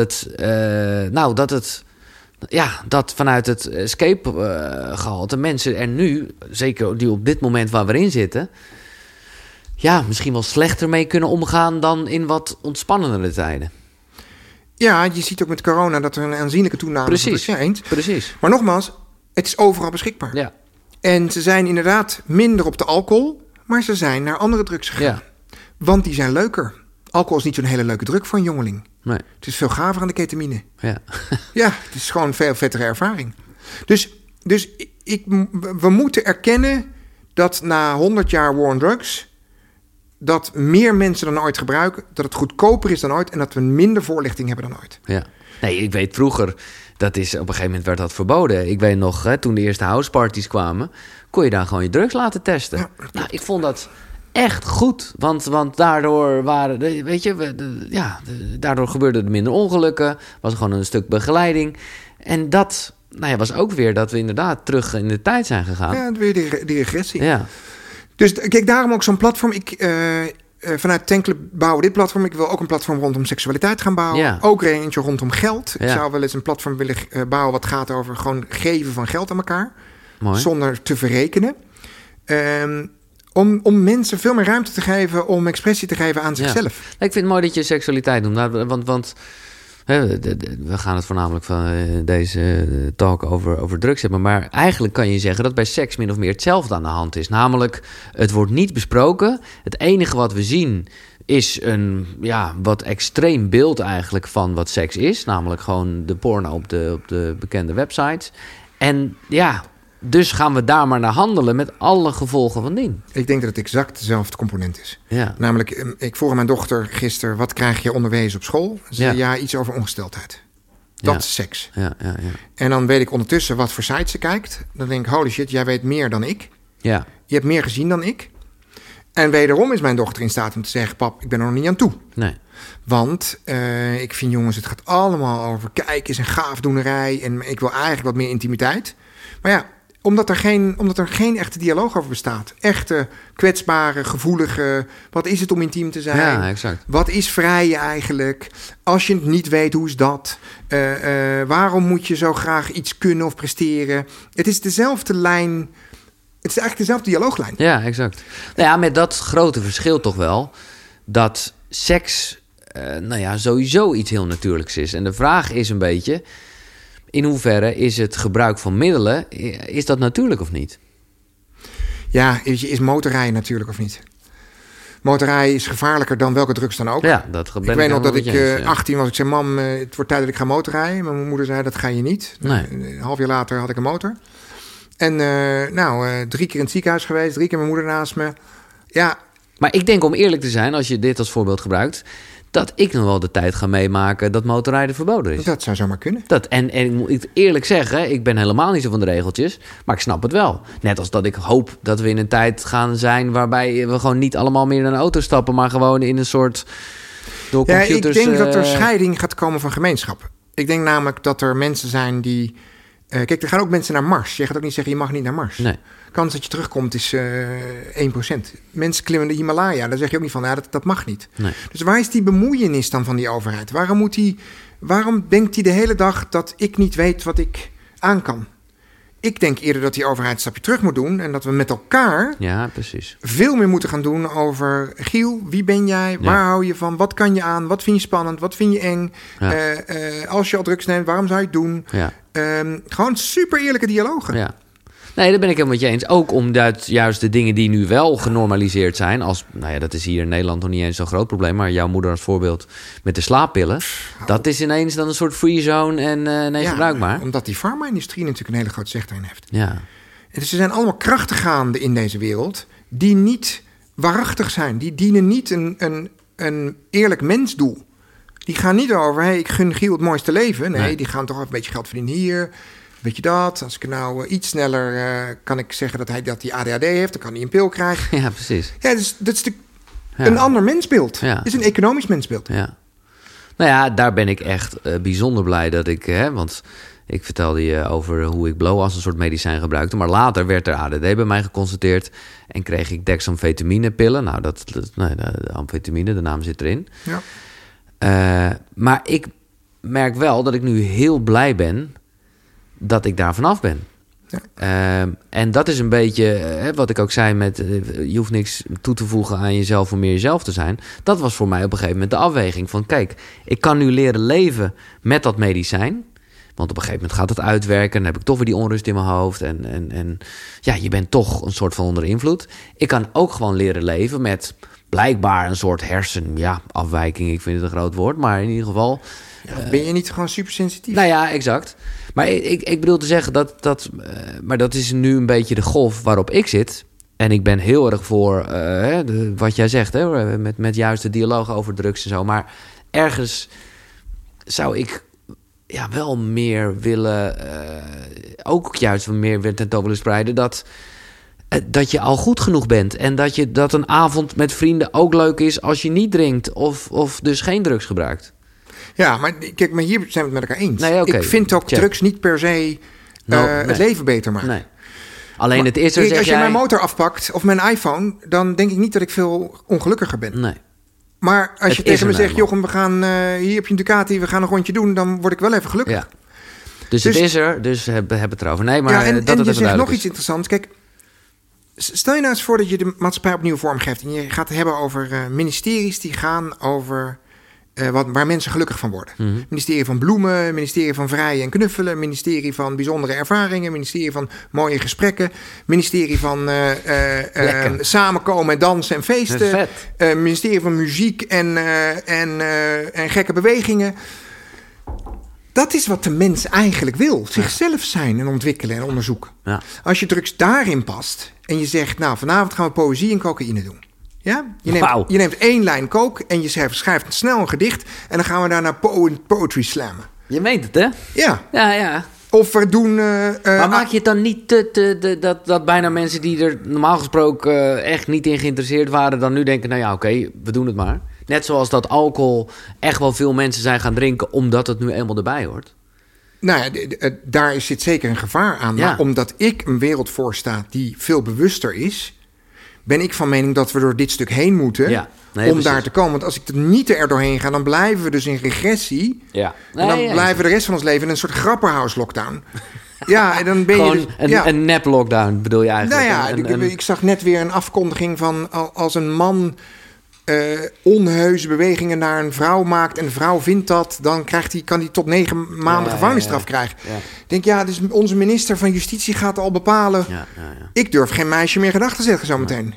vanuit het escape-gehalte mensen er nu, zeker die op dit moment waar we in zitten, misschien wel slechter mee kunnen omgaan dan in wat ontspannendere tijden. Ja, je ziet ook met corona dat er een aanzienlijke toename is. Precies. Maar nogmaals, het is overal beschikbaar. Ja. En ze zijn inderdaad minder op de alcohol, maar ze zijn naar andere drugs gegaan. Ja. Want die zijn leuker. Alcohol is niet zo'n hele leuke druk voor een jongeling. Nee. Het is veel gaver aan de ketamine. Ja. Ja, het is gewoon een veel vettere ervaring. Dus we moeten erkennen dat na 100 jaar war on drugs dat meer mensen dan ooit gebruiken, dat het goedkoper is dan ooit en dat we minder voorlichting hebben dan ooit. Ja. Nee, ik weet vroeger, dat is op een gegeven moment werd dat verboden. Ik weet nog, toen de eerste houseparties kwamen, kon je daar gewoon je drugs laten testen. Ja, nou, ik vond dat echt goed, want daardoor daardoor gebeurden er minder ongelukken, was er gewoon een stuk begeleiding. En dat was ook weer dat we inderdaad terug in de tijd zijn gegaan. Ja, weer die regressie. Ja. Dus kijk, daarom ook zo'n platform. Vanuit Tankclub bouwen dit platform. Ik wil ook een platform rondom seksualiteit gaan bouwen. Ja. Ook eentje rondom geld. Ja. Ik zou wel eens een platform willen bouwen wat gaat over gewoon geven van geld aan elkaar. Mooi. Zonder te verrekenen. Om mensen veel meer ruimte te geven om expressie te geven aan zichzelf. Ja. Ik vind het mooi dat je seksualiteit noemt. Want we gaan het voornamelijk van deze talk over drugs hebben. Maar eigenlijk kan je zeggen dat bij seks min of meer hetzelfde aan de hand is. Namelijk, het wordt niet besproken. Het enige wat we zien is een wat extreem beeld eigenlijk van wat seks is. Namelijk gewoon de porno op de bekende websites. En dus gaan we daar maar naar handelen met alle gevolgen van dien. Ik denk dat het exact dezelfde component is. Ja. Namelijk, ik vroeg aan mijn dochter gisteren, wat krijg je onderwezen op school? Ze zei, Ja. iets over ongesteldheid. Dat is seks. Ja. En dan weet ik ondertussen wat voor sites ze kijkt. Dan denk ik, holy shit, jij weet meer dan ik. Ja. Je hebt meer gezien dan ik. En wederom is mijn dochter in staat om te zeggen, pap, ik ben er nog niet aan toe. Nee. Want ik vind, jongens, het gaat allemaal over kijken en gaafdoenerij. En ik wil eigenlijk wat meer intimiteit. Maar ja, omdat er geen echte dialoog over bestaat. Echte, kwetsbare, gevoelige. Wat is het om intiem te zijn? Ja, exact. Wat is vrije eigenlijk? Als je het niet weet, hoe is dat? Waarom moet je zo graag iets kunnen of presteren? Het is dezelfde lijn. Het is eigenlijk dezelfde dialooglijn. Ja, exact. Nou ja, met dat grote verschil toch wel dat seks sowieso iets heel natuurlijks is. En de vraag is een beetje, in hoeverre is het gebruik van middelen, is dat natuurlijk of niet? Ja, is motorrijden natuurlijk of niet? Motorrijden is gevaarlijker dan welke drugs dan ook. Ja, dat ik weet nog dat ik 18 was. Ik zei, mam, het wordt tijd dat ik ga motorrijden. Maar mijn moeder zei, dat ga je niet. Nee. Een half jaar later had ik een motor. En 3 keer in het ziekenhuis geweest. 3 keer mijn moeder naast me. Ja. Maar ik denk, om eerlijk te zijn, als je dit als voorbeeld gebruikt, dat ik nog wel de tijd ga meemaken dat motorrijden verboden is. Dat zou zomaar kunnen. En ik moet eerlijk zeggen, ik ben helemaal niet zo van de regeltjes, maar ik snap het wel. Net als dat ik hoop dat we in een tijd gaan zijn waarbij we gewoon niet allemaal meer in een auto stappen, maar gewoon in een soort door computers. Ik denk dat er scheiding gaat komen van gemeenschap. Ik denk namelijk dat er mensen zijn die... kijk, er gaan ook mensen naar Mars. Je gaat ook niet zeggen, je mag niet naar Mars. Nee. De kans dat je terugkomt is 1%. Mensen klimmen de Himalaya. Daar zeg je ook niet van, dat mag niet. Nee. Dus waar is die bemoeienis dan van die overheid? Waarom denkt hij de hele dag dat ik niet weet wat ik aan kan? Ik denk eerder dat die overheid een stapje terug moet doen en dat we met elkaar veel meer moeten gaan doen over... Giel, wie ben jij? Waar hou je van? Wat kan je aan? Wat vind je spannend? Wat vind je eng? Ja. Als je al drugs neemt, waarom zou je het doen? Ja. Gewoon super eerlijke dialogen. Ja. Nee, dat ben ik helemaal met je eens. Ook omdat juist de dingen die nu wel genormaliseerd zijn, als, dat is hier in Nederland nog niet eens zo'n groot probleem, maar jouw moeder als voorbeeld met de slaappillen, dat is ineens dan een soort free zone en gebruik maar. Omdat die farma-industrie natuurlijk een hele grote zeg erin heeft. Ja. Dus er zijn allemaal krachten gaande in deze wereld die niet waarachtig zijn. Die dienen niet een eerlijk mensdoel. Die gaan niet over, ik gun Giel het mooiste leven. Nee, die gaan toch een beetje geld verdienen hier. Weet je dat? Als ik nou iets sneller kan ik zeggen dat hij die ADHD heeft, dan kan hij een pil krijgen. Ja, precies. Ja, dus dat is een ander mensbeeld. Ja. Het is een economisch mensbeeld. Ja. Nou ja, daar ben ik echt bijzonder blij dat ik... want ik vertelde je over hoe ik blow als een soort medicijn gebruikte. Maar later werd er ADD bij mij geconstateerd en kreeg ik dexamfetaminepillen. Nou, de amfetamine, de naam zit erin. Ja. Maar ik merk wel dat ik nu heel blij ben dat ik daar vanaf ben. Ja. En dat is een beetje wat ik ook zei met... je hoeft niks toe te voegen aan jezelf om meer jezelf te zijn. Dat was voor mij op een gegeven moment de afweging van... kijk, ik kan nu leren leven met dat medicijn. Want op een gegeven moment gaat het uitwerken... en dan heb ik toch weer die onrust in mijn hoofd. En je bent toch een soort van onder invloed. Ik kan ook gewoon leren leven met blijkbaar een soort afwijking. Ik vind het een groot woord, maar in ieder geval... ben je niet gewoon supersensitief? Nou ja, exact. Maar ik bedoel te zeggen maar dat is nu een beetje de golf waarop ik zit. En ik ben heel erg voor wat jij zegt, hè, met juiste dialoog over drugs en zo. Maar ergens zou ik wel meer willen, ook juist meer tentoon willen spreiden, dat je al goed genoeg bent. En dat een avond met vrienden ook leuk is als je niet drinkt of dus geen drugs gebruikt. Ja, maar kijk, maar hier zijn we het met elkaar eens. Nee, Ik vind ook drugs niet per se het leven beter maken. Nee. Alleen het is er, kijk, als je mijn motor afpakt of mijn iPhone, dan denk ik niet dat ik veel ongelukkiger ben. Nee. Maar als je tegen me zegt, Jochem, we gaan hier heb je een Ducati, we gaan een rondje doen, dan word ik wel even gelukkig. Ja. Dus het is er, dus hebben het erover. Nee, maar en je zegt nog is. iets interessants. Kijk, stel je nou eens voor dat je de maatschappij opnieuw vormgeeft en je gaat het hebben over ministeries die gaan over waar mensen gelukkig van worden. Mm-hmm. Ministerie van Bloemen, ministerie van Vrijen en Knuffelen, ministerie van Bijzondere Ervaringen, ministerie van Mooie Gesprekken, ministerie van Samenkomen, Dansen en Feesten, ministerie van Muziek en Gekke Bewegingen. Dat is wat de mens eigenlijk wil. Zichzelf zijn en ontwikkelen en onderzoeken. Ja. Als je drugs daarin past en je zegt, nou, vanavond gaan we poëzie en cocaïne doen. Ja? Je neemt 1 lijn coke en je schrijft snel een gedicht en dan gaan we daarna poetry slammen. Je meent het, hè? Ja. Ja. Of we doen... maar maak je het dan niet dat bijna mensen die er normaal gesproken echt niet in geïnteresseerd waren, dan nu denken, nou ja, oké, we doen het maar. Net zoals dat alcohol echt wel veel mensen zijn gaan drinken omdat het nu eenmaal erbij hoort. Nou ja, daar zit zeker een gevaar aan. Ja. Maar omdat ik een wereld voorsta die veel bewuster is, ben ik van mening dat we door dit stuk heen moeten om daar te komen. Want als ik er niet er doorheen ga, dan blijven we dus in regressie. Ja. En dan blijven we de rest van ons leven in een soort grapperhouse lockdown. Ja, en dan ben gewoon je dus, een nep lockdown bedoel je eigenlijk? Nou ja, ik zag net weer een afkondiging van als een man onheuse bewegingen naar een vrouw maakt en de vrouw vindt dat, dan kan hij tot 9 maanden gevangenisstraf krijgen. Ja. Ik denk, dus onze minister van Justitie gaat al bepalen. Ja. Ik durf geen meisje meer gedachten te zeggen zometeen.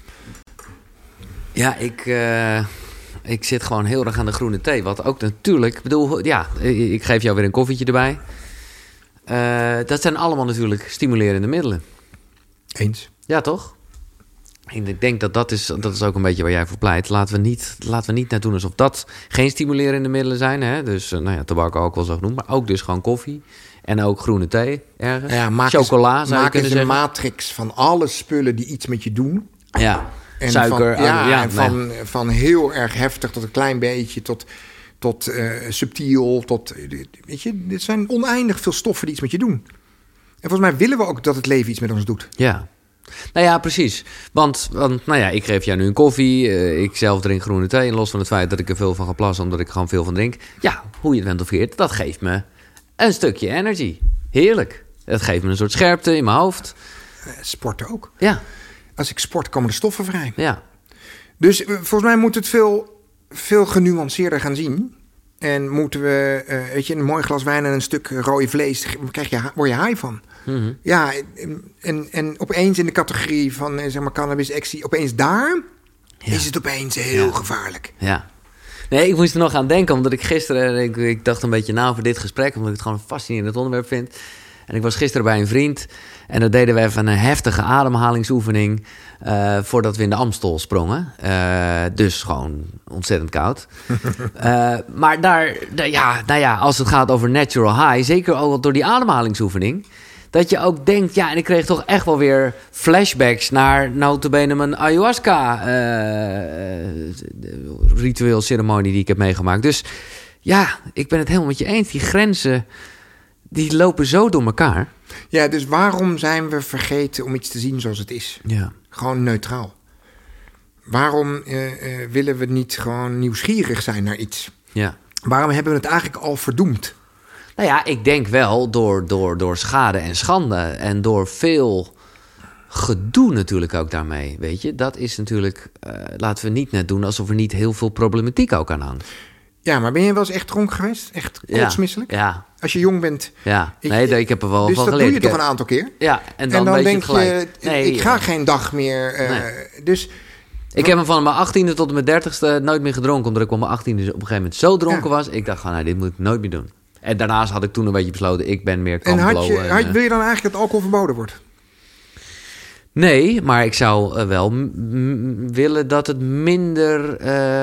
Ja, ik zit gewoon heel erg aan de groene thee. Wat ook natuurlijk, ik geef jou weer een koffietje erbij. Dat zijn allemaal natuurlijk stimulerende middelen. Eens. Ja, toch? En ik denk dat is ook een beetje waar jij voor pleit. Laten we niet net doen alsof dat geen stimulerende middelen zijn. Hè? Dus tabak, alcohol zo genoemd. Maar ook dus gewoon koffie. En ook groene thee ergens. Ja, chocola zou je kunnen zeggen. Maak een matrix van alle spullen die iets met je doen. Ja, en suiker. Van heel erg heftig tot een klein beetje, tot subtiel. Weet je, dit zijn oneindig veel stoffen die iets met je doen. En volgens mij willen we ook dat het leven iets met ons doet. Ja. Nou ja, precies. Want ik geef jou nu een koffie. Ik zelf drink groene thee. En los van het feit dat ik er veel van ga plassen, omdat ik er gewoon veel van drink. Ja, hoe je het bent of verkeerd, dat geeft me een stukje energy. Heerlijk. Het geeft me een soort scherpte in mijn hoofd. Sporten ook. Ja. Als ik sport, komen de stoffen vrij. Ja. Dus volgens mij moet het veel genuanceerder gaan zien. En moeten we, een mooi glas wijn en een stuk rode vlees, word je high van. Mm-hmm. Ja, en opeens in de categorie van cannabis, ecstasy, opeens daar is het opeens heel gevaarlijk. Ja. Nee, ik moest er nog aan denken, omdat ik gisteren, ik dacht een beetje na over dit gesprek, omdat ik het gewoon een fascinerend onderwerp vind. En ik was gisteren bij een vriend en dan deden we even een heftige ademhalingsoefening voordat we in de Amstel sprongen. Dus gewoon ontzettend koud. Maar als het gaat over natural high, zeker ook door die ademhalingsoefening, dat je ook denkt, en ik kreeg toch echt wel weer flashbacks naar nota bene mijn ayahuasca ritueel ceremonie die ik heb meegemaakt. Dus ik ben het helemaal met je eens. Die grenzen, die lopen zo door elkaar. Ja, dus waarom zijn we vergeten om iets te zien zoals het is? Ja. Gewoon neutraal. Waarom willen we niet gewoon nieuwsgierig zijn naar iets? Ja. Waarom hebben we het eigenlijk al verdoemd? Nou ja, ik denk wel door schade en schande en door veel gedoe natuurlijk ook daarmee, weet je. Dat is natuurlijk, laten we niet net doen alsof er niet heel veel problematiek ook aan hangt. Ja, maar ben je wel eens echt dronken geweest? Echt kotsmisselijk? Ja. Als je jong bent? Ja, ik heb er wel dus van geleerd. Dus dat doe je toch een aantal keer? Ja, en dan denk je, ik ga geen dag meer. Dus ik heb hem van mijn 18e tot en mijn 30e nooit meer gedronken, omdat ik op mijn 18e op een gegeven moment zo dronken was. Ik dacht van, dit moet ik nooit meer doen. En daarnaast had ik toen een beetje besloten, ik ben meer kamplo. En wil je dan eigenlijk dat alcohol verboden wordt? Nee, maar ik zou wel willen dat het minder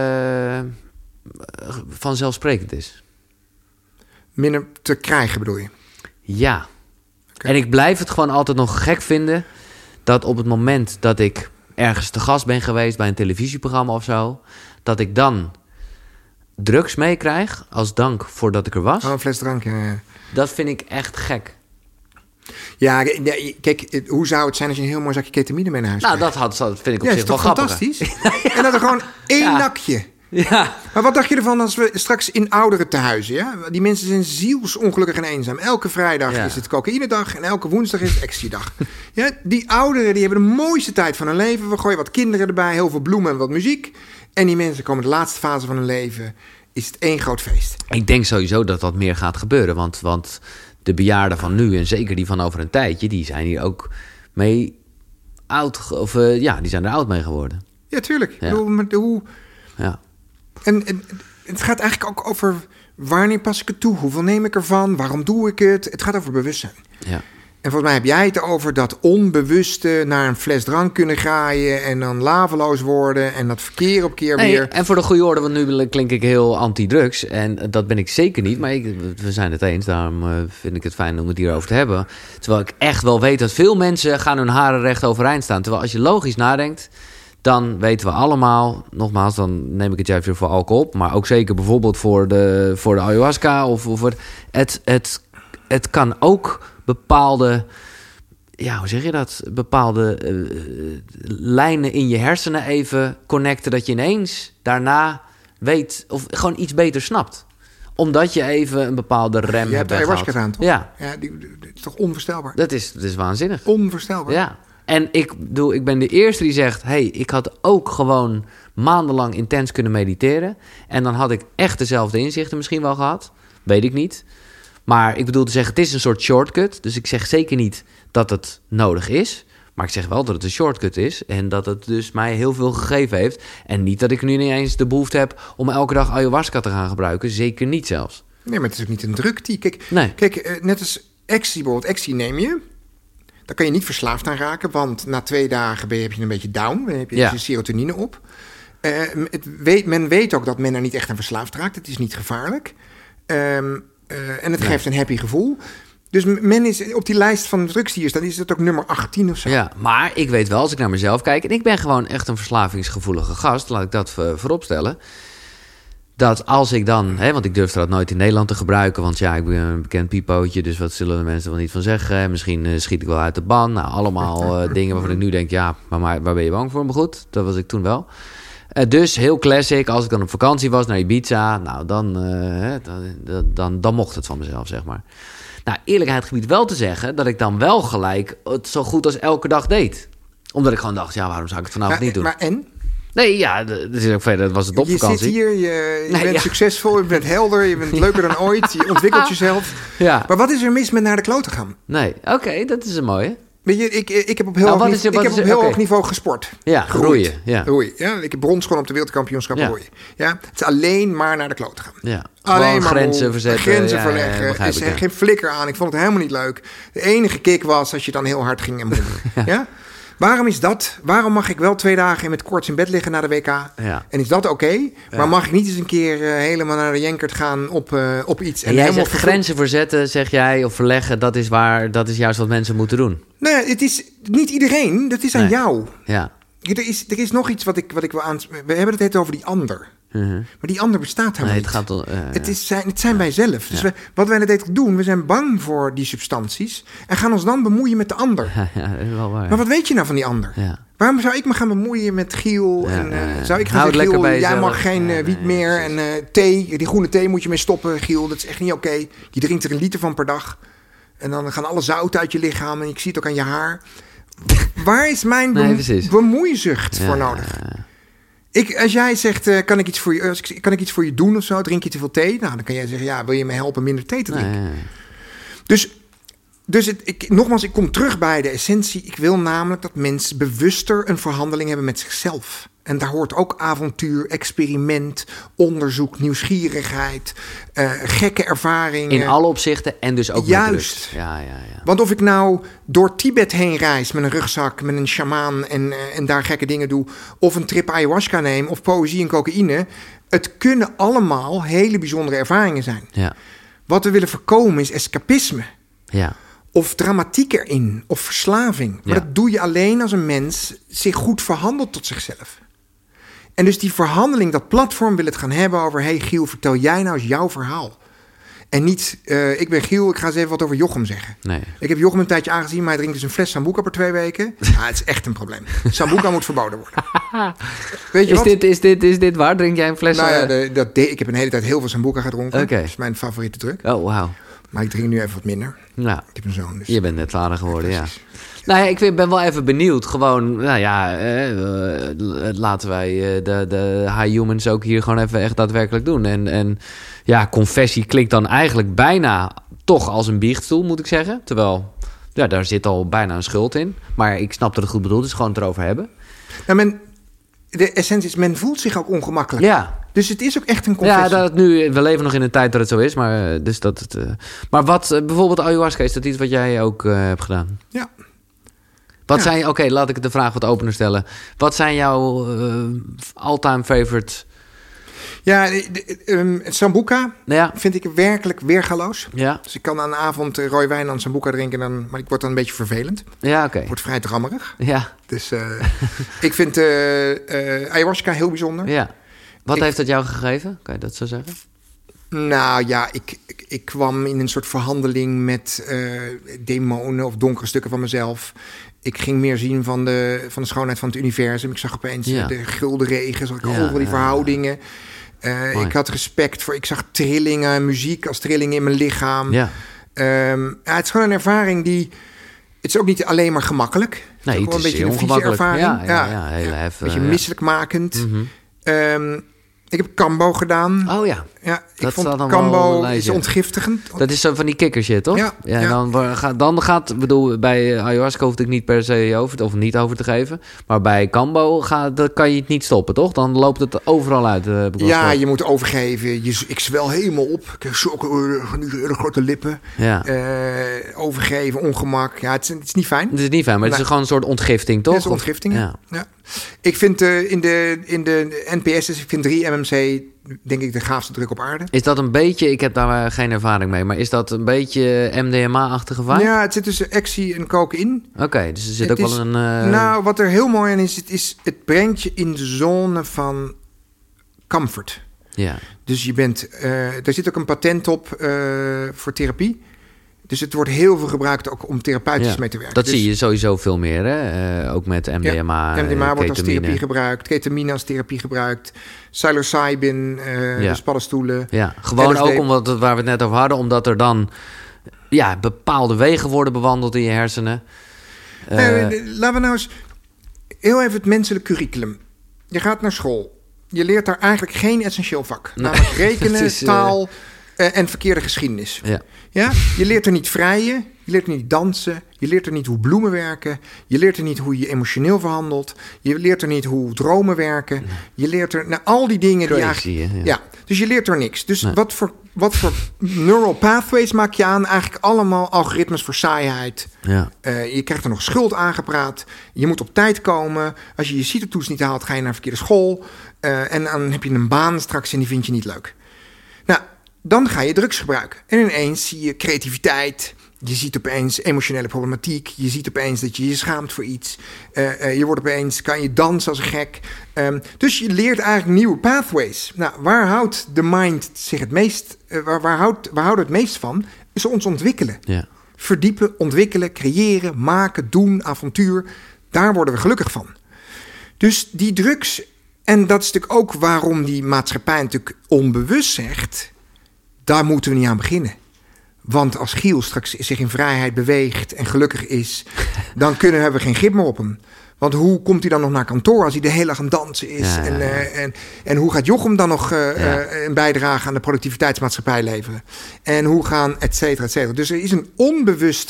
vanzelfsprekend is. Minder te krijgen bedoel je? Ja. Okay. En ik blijf het gewoon altijd nog gek vinden dat op het moment dat ik ergens te gast ben geweest bij een televisieprogramma of zo, dat ik dan drugs meekrijg als dank voordat ik er was. Oh, een fles drank, ja. Dat vind ik echt gek. Ja, kijk, hoe zou het zijn als je een heel mooi zakje ketamine mee naar huis krijgt? Dat vind ik op zich wel grappig. Fantastisch. En dat er gewoon één nakje. Ja. Maar wat dacht je ervan als we straks in ouderen tehuizen, ja? Die mensen zijn zielsongelukkig en eenzaam. Elke vrijdag is het cocaïnedag en elke woensdag is het ecstasy-dag. Ja, die ouderen die hebben de mooiste tijd van hun leven. We gooien wat kinderen erbij, heel veel bloemen en wat muziek. En die mensen komen de laatste fase van hun leven. Is het één groot feest. Ik denk sowieso dat dat meer gaat gebeuren. Want de bejaarden van nu en zeker die van over een tijdje, die zijn hier ook mee oud. Of die zijn er oud mee geworden. Ja, tuurlijk. Ja. Ik bedoel, Ja. En het gaat eigenlijk ook over wanneer pas ik het toe? Hoeveel neem ik ervan? Waarom doe ik het? Het gaat over bewustzijn. Ja. En volgens mij heb jij het over dat onbewuste naar een fles drank kunnen graaien en dan laveloos worden en dat verkeer op keer weer. En voor de goede orde, want nu klink ik heel anti-drugs en dat ben ik zeker niet, maar we zijn het eens, daarom vind ik het fijn om het hierover te hebben. Terwijl ik echt wel weet dat veel mensen gaan hun haren recht overeind staan. Terwijl als je logisch nadenkt, dan weten we allemaal, nogmaals, dan neem ik het juist weer voor alcohol op, maar ook zeker bijvoorbeeld voor de ayahuasca of het kan ook bepaalde, hoe zeg je dat? Bepaalde lijnen in je hersenen even connecten, dat je ineens daarna weet of gewoon iets beter snapt. Omdat je even een bepaalde rem je hebt hebt ayahuasca gedaan, toch? Ja. Die is toch onvoorstelbaar? Dat is waanzinnig. Onvoorstelbaar. Ja. En ik ben de eerste die zegt, ik had ook gewoon maandenlang intens kunnen mediteren. En dan had ik echt dezelfde inzichten misschien wel gehad. Weet ik niet. Maar ik bedoel te zeggen, het is een soort shortcut. Dus ik zeg zeker niet dat het nodig is. Maar ik zeg wel dat het een shortcut is. En dat het dus mij heel veel gegeven heeft. En niet dat ik nu niet eens de behoefte heb om elke dag ayahuasca te gaan gebruiken. Zeker niet zelfs. Nee, maar het is ook niet een druk die. Kijk, nee. Net als ecstasy bijvoorbeeld. Ecstasy neem je. Daar kan je niet verslaafd aan raken. Want na 2 dagen heb je een beetje down. Dan heb je je serotonine op. Men weet ook dat men er niet echt aan verslaafd raakt. Het is niet gevaarlijk. En het geeft een happy gevoel. Dus men is op die lijst van drugs die hier staat, is het ook nummer 18 of zo. Ja, maar ik weet wel, als ik naar mezelf kijk, en ik ben gewoon echt een verslavingsgevoelige gast, laat ik dat vooropstellen, dat als ik dan, want ik durfde dat nooit in Nederland te gebruiken, want ik ben een bekend piepootje, dus wat zullen de mensen er wel niet van zeggen? Misschien schiet ik wel uit de ban. Nou, allemaal dingen waarvan ik nu denk, maar waar ben je bang voor? Maar goed, dat was ik toen wel. Dus heel classic, als ik dan op vakantie was naar Ibiza, nou dan mocht het van mezelf, zeg maar. Nou, eerlijkheidsgebied wel te zeggen dat ik dan wel gelijk het zo goed als elke dag deed. Omdat ik gewoon dacht, waarom zou ik het vanavond niet doen? Maar en? Nee, dat is ook verder. Dat was het op vakantie. Je zit hier, je bent succesvol, je bent helder, je bent leuker dan ooit, je ontwikkelt jezelf. Ja. Maar wat is er mis met naar de kloot te gaan? Nee, oké, dat is een mooie. Weet je, ik heb op heel hoog niveau gesport. Ja, roeien. Ja. Ik heb brons gewoon op de wereldkampioenschappen roeien. Ja, het is alleen maar naar de kloot te gaan. Ja. Alleen maar grenzen verzetten. Grenzen verleggen. Er is geen flikker aan. Ik vond het helemaal niet leuk. De enige kick was als je dan heel hard ging en moeder. Ja? Waarom is dat? Waarom mag ik wel 2 dagen met koorts in bed liggen na de WK? Ja. En is dat oké? Maar mag ik niet eens een keer helemaal naar de Jenkert gaan op iets? En jij zegt grenzen verzetten, zeg jij, of verleggen, dat is juist wat mensen moeten doen. Nee, het is niet iedereen. Dat is aan jou. Ja. Er is nog iets wat ik wil aan... We hebben het net over die ander. Maar die ander bestaat helemaal niet. Het zijn wij zelf. Dus wat wij net doen, we zijn bang voor die substanties en gaan ons dan bemoeien met de ander. Ja, dat is wel waar. Maar wat weet je nou van die ander? Ja. Waarom zou ik me gaan bemoeien met Giel? Zou ik gaan zeggen, Giel, jij mag geen wiet meer en thee, die groene thee moet je mee stoppen, Giel. Dat is echt niet oké. Je drinkt er 1 liter van per dag. En dan gaan alle zout uit je lichaam en ik zie het ook aan je haar. Waar is mijn bemoeizucht voor nodig? Als jij zegt, kan ik iets voor je doen of zo? Drink je te veel thee? Nou, dan kan jij zeggen, wil je me helpen minder thee te drinken? Dus Dus nogmaals, ik kom terug bij de essentie. Ik wil namelijk dat mensen bewuster een verhandeling hebben met zichzelf. En daar hoort ook avontuur, experiment, onderzoek, nieuwsgierigheid, gekke ervaringen. In alle opzichten en dus ook Juist. met rust. Ja. Want of ik nou door Tibet heen reis met een rugzak, met een sjamaan en daar gekke dingen doe, of een trip ayahuasca neem, of poëzie en cocaïne, het kunnen allemaal hele bijzondere ervaringen zijn. Ja. Wat we willen voorkomen is escapisme. Ja. Of dramatiek erin, of verslaving. Maar dat doe je alleen als een mens zich goed verhandelt tot zichzelf. En dus die verhandeling, dat platform wil het gaan hebben over... hey Giel, vertel jij nou eens jouw verhaal. En niet, ik ben Giel, ik ga eens even wat over Jochem zeggen. Nee. Ik heb Jochem een tijdje aangezien, maar hij drinkt dus een fles Sambuca per 2 weken. Het is echt een probleem. Sambuca moet verboden worden. Weet je wat? Is dit waar? Drink jij een fles? Nou ja, ik heb een hele tijd heel veel Sambuca gedronken. Okay. Dat is mijn favoriete druk. Oh, wauw. Maar ik drink nu even wat minder. Nou, ik heb een zoon. Dus. Je bent net vader geworden, ja. Precies. Nou ja, ik ben wel even benieuwd. Gewoon, laten wij de high humans ook hier gewoon even echt daadwerkelijk doen. En ja, confessie klinkt dan eigenlijk bijna toch als een biechtstoel, moet ik zeggen. Terwijl, ja, daar zit al bijna een schuld in. Maar ik snap dat het goed bedoeld is, gewoon het erover hebben. Nou, de essentie is, men voelt zich ook ongemakkelijk. Ja. Dus het is ook echt een confessie. Ja, we leven nog in een tijd dat het zo is. Maar, dus dat het, maar wat, bijvoorbeeld ayahuasca, is dat iets wat jij ook hebt gedaan? Ja. Wat zijn, oké, laat ik de vraag wat opener stellen. Wat zijn jouw all-time favorite? Ja, Sambuca vind ik werkelijk weergaloos. Ja. Dus ik kan aan de avond rode wijn aan Sambuca drinken, maar ik word dan een beetje vervelend. Ja, oké. Ik word vrij drammerig. Ja. Dus ik vind ayahuasca heel bijzonder. Ja. Wat heeft het jou gegeven? Kan je dat zo zeggen? Nou ja, ik kwam in een soort verhandeling met demonen of donkere stukken van mezelf. Ik ging meer zien van de schoonheid van het universum. Ik zag opeens de gulden regen, zag ik overal die verhoudingen. Ik had respect voor, ik zag trillingen, muziek als trillingen in mijn lichaam. Ja. Het is gewoon een ervaring die... Het is ook niet alleen maar gemakkelijk. Nee, het is een beetje een vieze ervaring. Ja, heel heftig. Een beetje misselijkmakend. Mm-hmm. Ik heb Kambo gedaan. Oh ja. Ja, ik vond Kambo is ontgiftigend. Dat is zo van die kikkershit, toch? Ja. Dan gaat, bedoel, bij ayahuasca hoef ik niet per se niet over te geven. Maar bij Kambo kan je het niet stoppen, toch? Dan loopt het overal uit. Ja, je moet overgeven. Ik zwel helemaal op. Ik heb zulke hele grote lippen. Ja. Overgeven, ongemak. Ja, het is niet fijn. Het is niet fijn, maar het is gewoon een soort ontgifting, toch? Het is ontgifting, ja. Ik vind in de NPS, ik vind 3-MMC, denk ik, de gaafste druk op aarde. Is dat een beetje, ik heb daar geen ervaring mee, maar is dat een beetje MDMA-achtige vibe? Ja, het zit tussen ecstasy en cocaïne. Oké, dus er zit ook wel een... Nou, wat er heel mooi aan is, het brengt je in de zone van comfort. Ja. Dus je bent, er zit ook een patent op voor therapie. Dus het wordt heel veel gebruikt ook om therapeutisch mee te werken. Dat zie je sowieso veel meer, hè? Ook met MDMA. Ja, MDMA wordt als therapie gebruikt. Ketamine als therapie gebruikt. Psilocybin, dus paddenstoelen. Ja, gewoon LSD. Ook waar we het net over hadden. Omdat er dan bepaalde wegen worden bewandeld in je hersenen. Laten we nou eens heel even het menselijk curriculum. Je gaat naar school. Je leert daar eigenlijk geen essentieel vak. Nee. Namelijk rekenen, taal en verkeerde geschiedenis. Ja. Ja? Je leert er niet vrijen, je leert er niet dansen, je leert er niet hoe bloemen werken, je leert er niet hoe je emotioneel verhandelt, je leert er niet hoe dromen werken, je leert er al die dingen crazy, die eigenlijk... Dus je leert er niks. Dus wat voor neural pathways maak je aan? Eigenlijk allemaal algoritmes voor saaiheid. Ja. Je krijgt er nog schuld aangepraat. Je moet op tijd komen. Als je je CITO-toets niet haalt, ga je naar een verkeerde school. En dan heb je een baan straks en die vind je niet leuk. Nou, dan ga je drugs gebruiken. En ineens zie je creativiteit. Je ziet opeens emotionele problematiek. Je ziet opeens dat je je schaamt voor iets. Je wordt opeens, kan je dansen als een gek. Dus je leert eigenlijk nieuwe pathways. Nou, waar houdt de mind zich het meest... Waar houden we het meest van? Is ons ontwikkelen. Ja. Verdiepen, ontwikkelen, creëren, maken, doen, avontuur. Daar worden we gelukkig van. Dus die drugs... En dat is natuurlijk ook waarom die maatschappij natuurlijk onbewust zegt... Daar moeten we niet aan beginnen. Want als Giel straks zich in vrijheid beweegt en gelukkig is... dan hebben we geen grip meer op hem. Want hoe komt hij dan nog naar kantoor als hij de hele dag aan het dansen is? Ja. En hoe gaat Jochem dan nog een bijdrage aan de productiviteitsmaatschappij leveren? En hoe gaan et cetera, et cetera. Dus er is een onbewust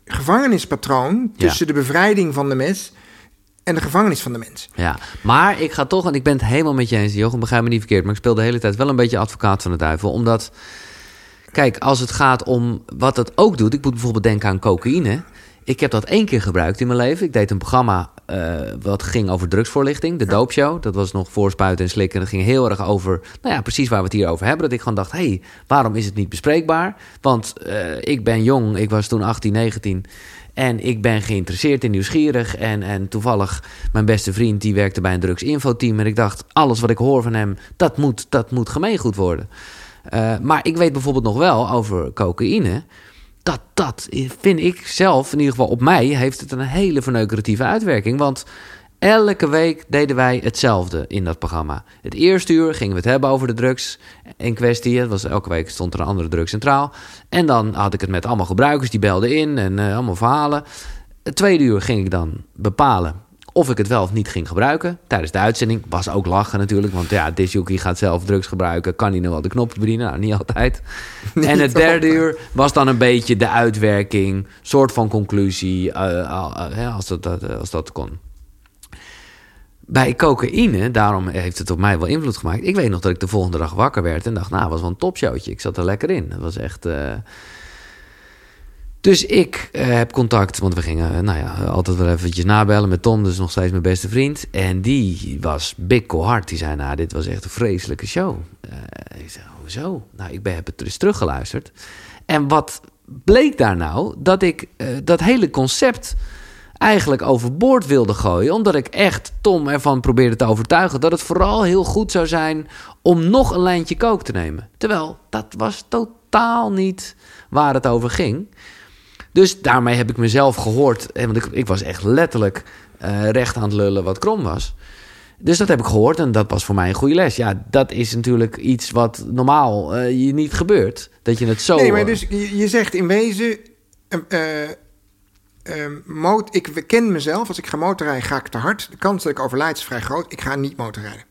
gevangenispatroon tussen de bevrijding van de mes en de gevangenis van de mens. Ja, maar ik ga toch, en ik ben het helemaal met je eens, Jochem, begrijp me niet verkeerd, maar ik speel de hele tijd wel een beetje advocaat van de duivel, omdat, kijk, als het gaat om wat het ook doet, ik moet bijvoorbeeld denken aan cocaïne. Ik heb dat 1 keer gebruikt in mijn leven. Ik deed een programma wat ging over drugsvoorlichting, de Doopshow. Dat was nog voorspuiten en slikken. Dat ging heel erg over, precies waar we het hier over hebben. Dat ik gewoon dacht, waarom is het niet bespreekbaar? Want ik ben jong, ik was toen 18, 19... En ik ben geïnteresseerd en nieuwsgierig. En toevallig, mijn beste vriend, die werkte bij een drugsinfoteam. En ik dacht, alles wat ik hoor van hem, dat moet gemeengoed worden. Maar ik weet bijvoorbeeld nog wel over cocaïne. Dat vind ik zelf, in ieder geval op mij, heeft het een hele verneukeratieve uitwerking. Want elke week deden wij hetzelfde in dat programma. Het eerste uur gingen we het hebben over de drugs in kwestie. Elke week stond er een andere drug centraal. En dan had ik het met allemaal gebruikers, die belden in en allemaal verhalen. Het tweede uur ging ik dan bepalen of ik het wel of niet ging gebruiken. Tijdens de uitzending was ook lachen natuurlijk. Want disjockey gaat zelf drugs gebruiken. Kan hij nou wel de knop bedienen? Nou, niet altijd. En het derde uur was dan een beetje de uitwerking. Soort van conclusie. Als dat kon. Bij cocaïne, daarom heeft het op mij wel invloed gemaakt. Ik weet nog dat ik de volgende dag wakker werd en dacht, het was wel een topshowtje. Ik zat er lekker in. Het was echt... Dus ik heb contact, want we gingen altijd wel eventjes nabellen met Tom, dus nog steeds mijn beste vriend. En die was bikkelhard. Die zei, dit was echt een vreselijke show. Ik zei, hoezo? Ik heb het dus teruggeluisterd. En wat bleek daar nou? Dat ik dat hele concept eigenlijk overboord wilde gooien, omdat ik echt Tom ervan probeerde te overtuigen dat het vooral heel goed zou zijn om nog een lijntje coke te nemen. Terwijl dat was totaal niet waar het over ging. Dus daarmee heb ik mezelf gehoord, want ik was echt letterlijk recht aan het lullen wat krom was. Dus dat heb ik gehoord en dat was voor mij een goede les. Ja, dat is natuurlijk iets wat normaal je niet gebeurt. Dat je het zo... Nee, maar dus je zegt in wezen... ik ken mezelf, als ik ga motorrijden ga ik te hard. De kans dat ik overlijd is vrij groot. Ik ga niet motorrijden.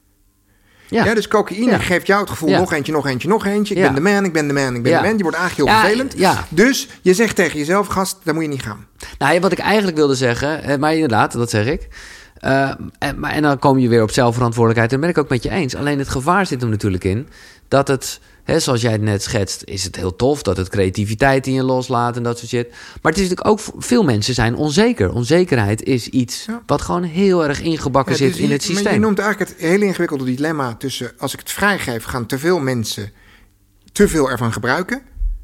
Ja, dus cocaïne geeft jou het gevoel, nog eentje. Ik ben de man. Je wordt eigenlijk heel vervelend. Ja. Dus je zegt tegen jezelf, gast, daar moet je niet gaan. Nou, wat ik eigenlijk wilde zeggen, maar inderdaad, dat zeg ik. En dan kom je weer op zelfverantwoordelijkheid. En daar ben ik ook met je eens. Alleen het gevaar zit hem natuurlijk in dat het... zoals jij het net schetst, is het heel tof dat het creativiteit in je loslaat en dat soort shit. Maar het is natuurlijk ook, veel mensen zijn onzeker. Onzekerheid is iets wat gewoon heel erg ingebakken zit in het systeem. Maar je noemt eigenlijk het hele ingewikkelde dilemma tussen, als ik het vrijgeef, gaan te veel mensen te veel ervan gebruiken.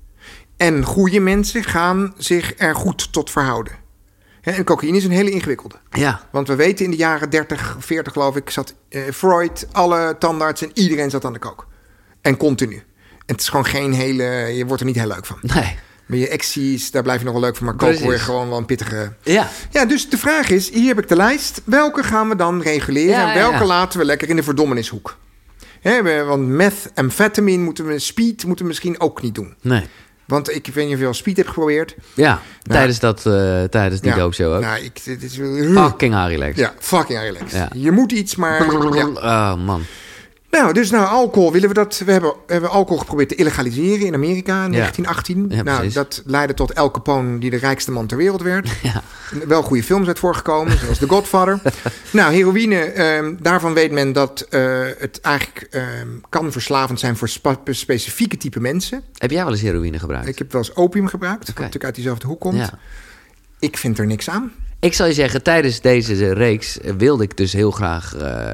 En goede mensen gaan zich er goed tot verhouden. En cocaïne is een hele ingewikkelde. Ja. Want we weten in de jaren 30, 40 geloof ik, zat Freud, alle tandartsen, iedereen zat aan de coke. En continu. En het is gewoon geen hele... Je wordt er niet heel leuk van. Nee. Maar je acties, daar blijf je nog wel leuk van. Maar coke word je gewoon wel een pittige... Ja, dus de vraag is, hier heb ik de lijst. Welke gaan we dan reguleren? En welke laten we lekker in de verdommenishoek? Want methamphetamine speed moeten we misschien ook niet doen. Nee. Want ik weet niet of je al speed hebt geprobeerd. Ja, tijdens die doopshow ook. Dit is fucking relaxed. Ja, fucking relaxed. Ja. Je moet iets, maar... Oh, man. Alcohol willen we dat. We hebben alcohol geprobeerd te illegaliseren in Amerika in 1918. Ja, dat leidde tot Al Capone, die de rijkste man ter wereld werd. Ja. Wel goede films uit voorgekomen, zoals The Godfather. Heroïne, daarvan weet men dat het eigenlijk kan verslavend zijn voor specifieke type mensen. Heb jij wel eens heroïne gebruikt? Ik heb wel eens opium gebruikt, wat natuurlijk uit diezelfde hoek komt. Ja. Ik vind er niks aan. Ik zal je zeggen, tijdens deze reeks wilde ik dus heel graag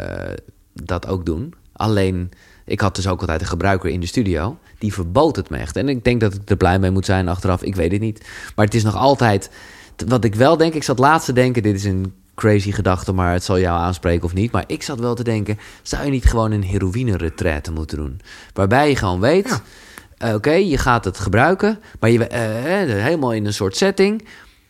dat ook doen. Alleen, ik had dus ook altijd een gebruiker in de studio. Die verbood het me echt. En ik denk dat ik er blij mee moet zijn achteraf. Ik weet het niet. Maar het is nog altijd... Wat ik wel denk... Ik zat laatst te denken... Dit is een crazy gedachte, maar het zal jou aanspreken of niet. Maar ik zat wel te denken... Zou je niet gewoon een heroïne-retraite moeten doen? Waarbij je gewoon weet... Oké, je gaat het gebruiken. Maar je helemaal in een soort setting.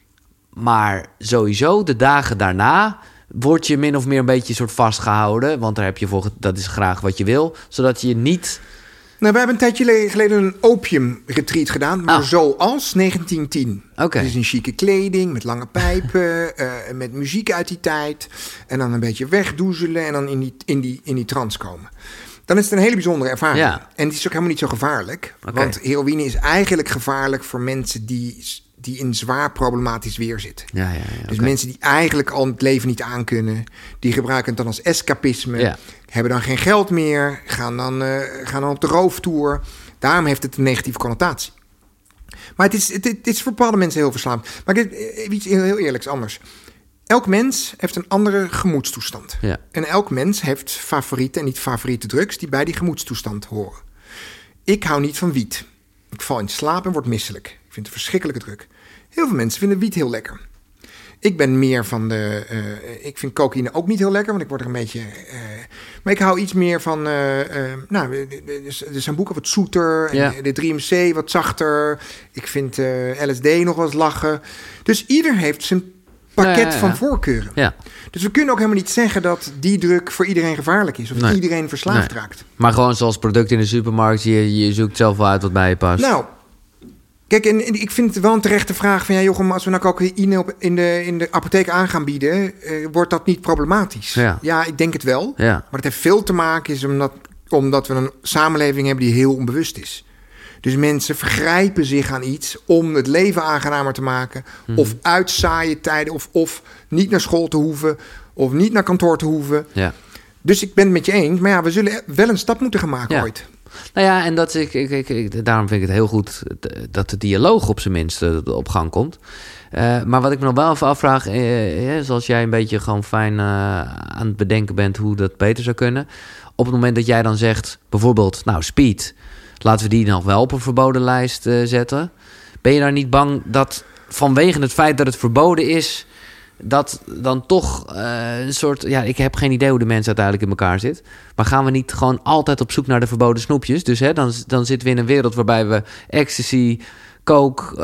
Maar sowieso de dagen daarna... word je min of meer een beetje soort vastgehouden. Want daar heb je dat is graag wat je wil. Zodat je niet... Nou, we hebben een tijdje geleden een opium-retreat gedaan. Maar zoals 1910. Okay. Dus in chique kleding, met lange pijpen, met muziek uit die tijd. En dan een beetje wegdoezelen en dan in die trance komen. Dan is het een hele bijzondere ervaring. Ja. En het is ook helemaal niet zo gevaarlijk. Okay. Want heroïne is eigenlijk gevaarlijk voor mensen die die in zwaar problematisch weer zitten. Ja, Dus mensen die eigenlijk al het leven niet aankunnen, die gebruiken het dan als escapisme, hebben dan geen geld meer, gaan dan op de rooftour. Daarom heeft het een negatieve connotatie. Maar het is voor bepaalde mensen heel verslavend. Maar iets heel eerlijks anders. Elk mens heeft een andere gemoedstoestand. Ja. En elk mens heeft favoriete en niet favoriete drugs die bij die gemoedstoestand horen. Ik hou niet van wiet. Ik val in slaap en word misselijk. Ik vind het een verschrikkelijke druk. Heel veel mensen vinden wiet heel lekker. Ik ben meer van ik vind cocaïne ook niet heel lekker, want ik word er een beetje... maar ik hou iets meer van... er zijn boeken wat zoeter. En de 3MC wat zachter. Ik vind LSD nog wel eens lachen. Dus ieder heeft zijn pakket van voorkeuren. Ja. Dus we kunnen ook helemaal niet zeggen dat die druk voor iedereen gevaarlijk is. Of iedereen verslaafd raakt. Maar gewoon zoals product in de supermarkt. Je zoekt zelf wel uit wat bij je past. Nou, kijk, en ik vind het wel een terechte vraag van... ja, Jochem, als we nou cocaïne in de apotheek aan gaan bieden... wordt dat niet problematisch? Ja, ik denk het wel. Ja. Maar het heeft veel te maken omdat we een samenleving hebben die heel onbewust is. Dus mensen vergrijpen zich aan iets om het leven aangenamer te maken. Of uit saaie tijden, of niet naar school te hoeven... of niet naar kantoor te hoeven. Ja. Dus ik ben het met je eens. Maar ja, we zullen wel een stap moeten gaan maken ooit. Nou ja, en daarom vind ik het heel goed dat de dialoog op zijn minst op gang komt. Maar wat ik me nog wel even afvraag, zoals jij een beetje gewoon fijn aan het bedenken bent hoe dat beter zou kunnen. Op het moment dat jij dan zegt, bijvoorbeeld, speed, laten we die nog wel op een verboden lijst zetten. Ben je nou niet bang dat vanwege het feit dat het verboden is, dat dan toch een soort... Ja, ik heb geen idee hoe de mens uiteindelijk in elkaar zit. Maar gaan we niet gewoon altijd op zoek naar de verboden snoepjes? Dus dan zitten we in een wereld waarbij we ecstasy, coke,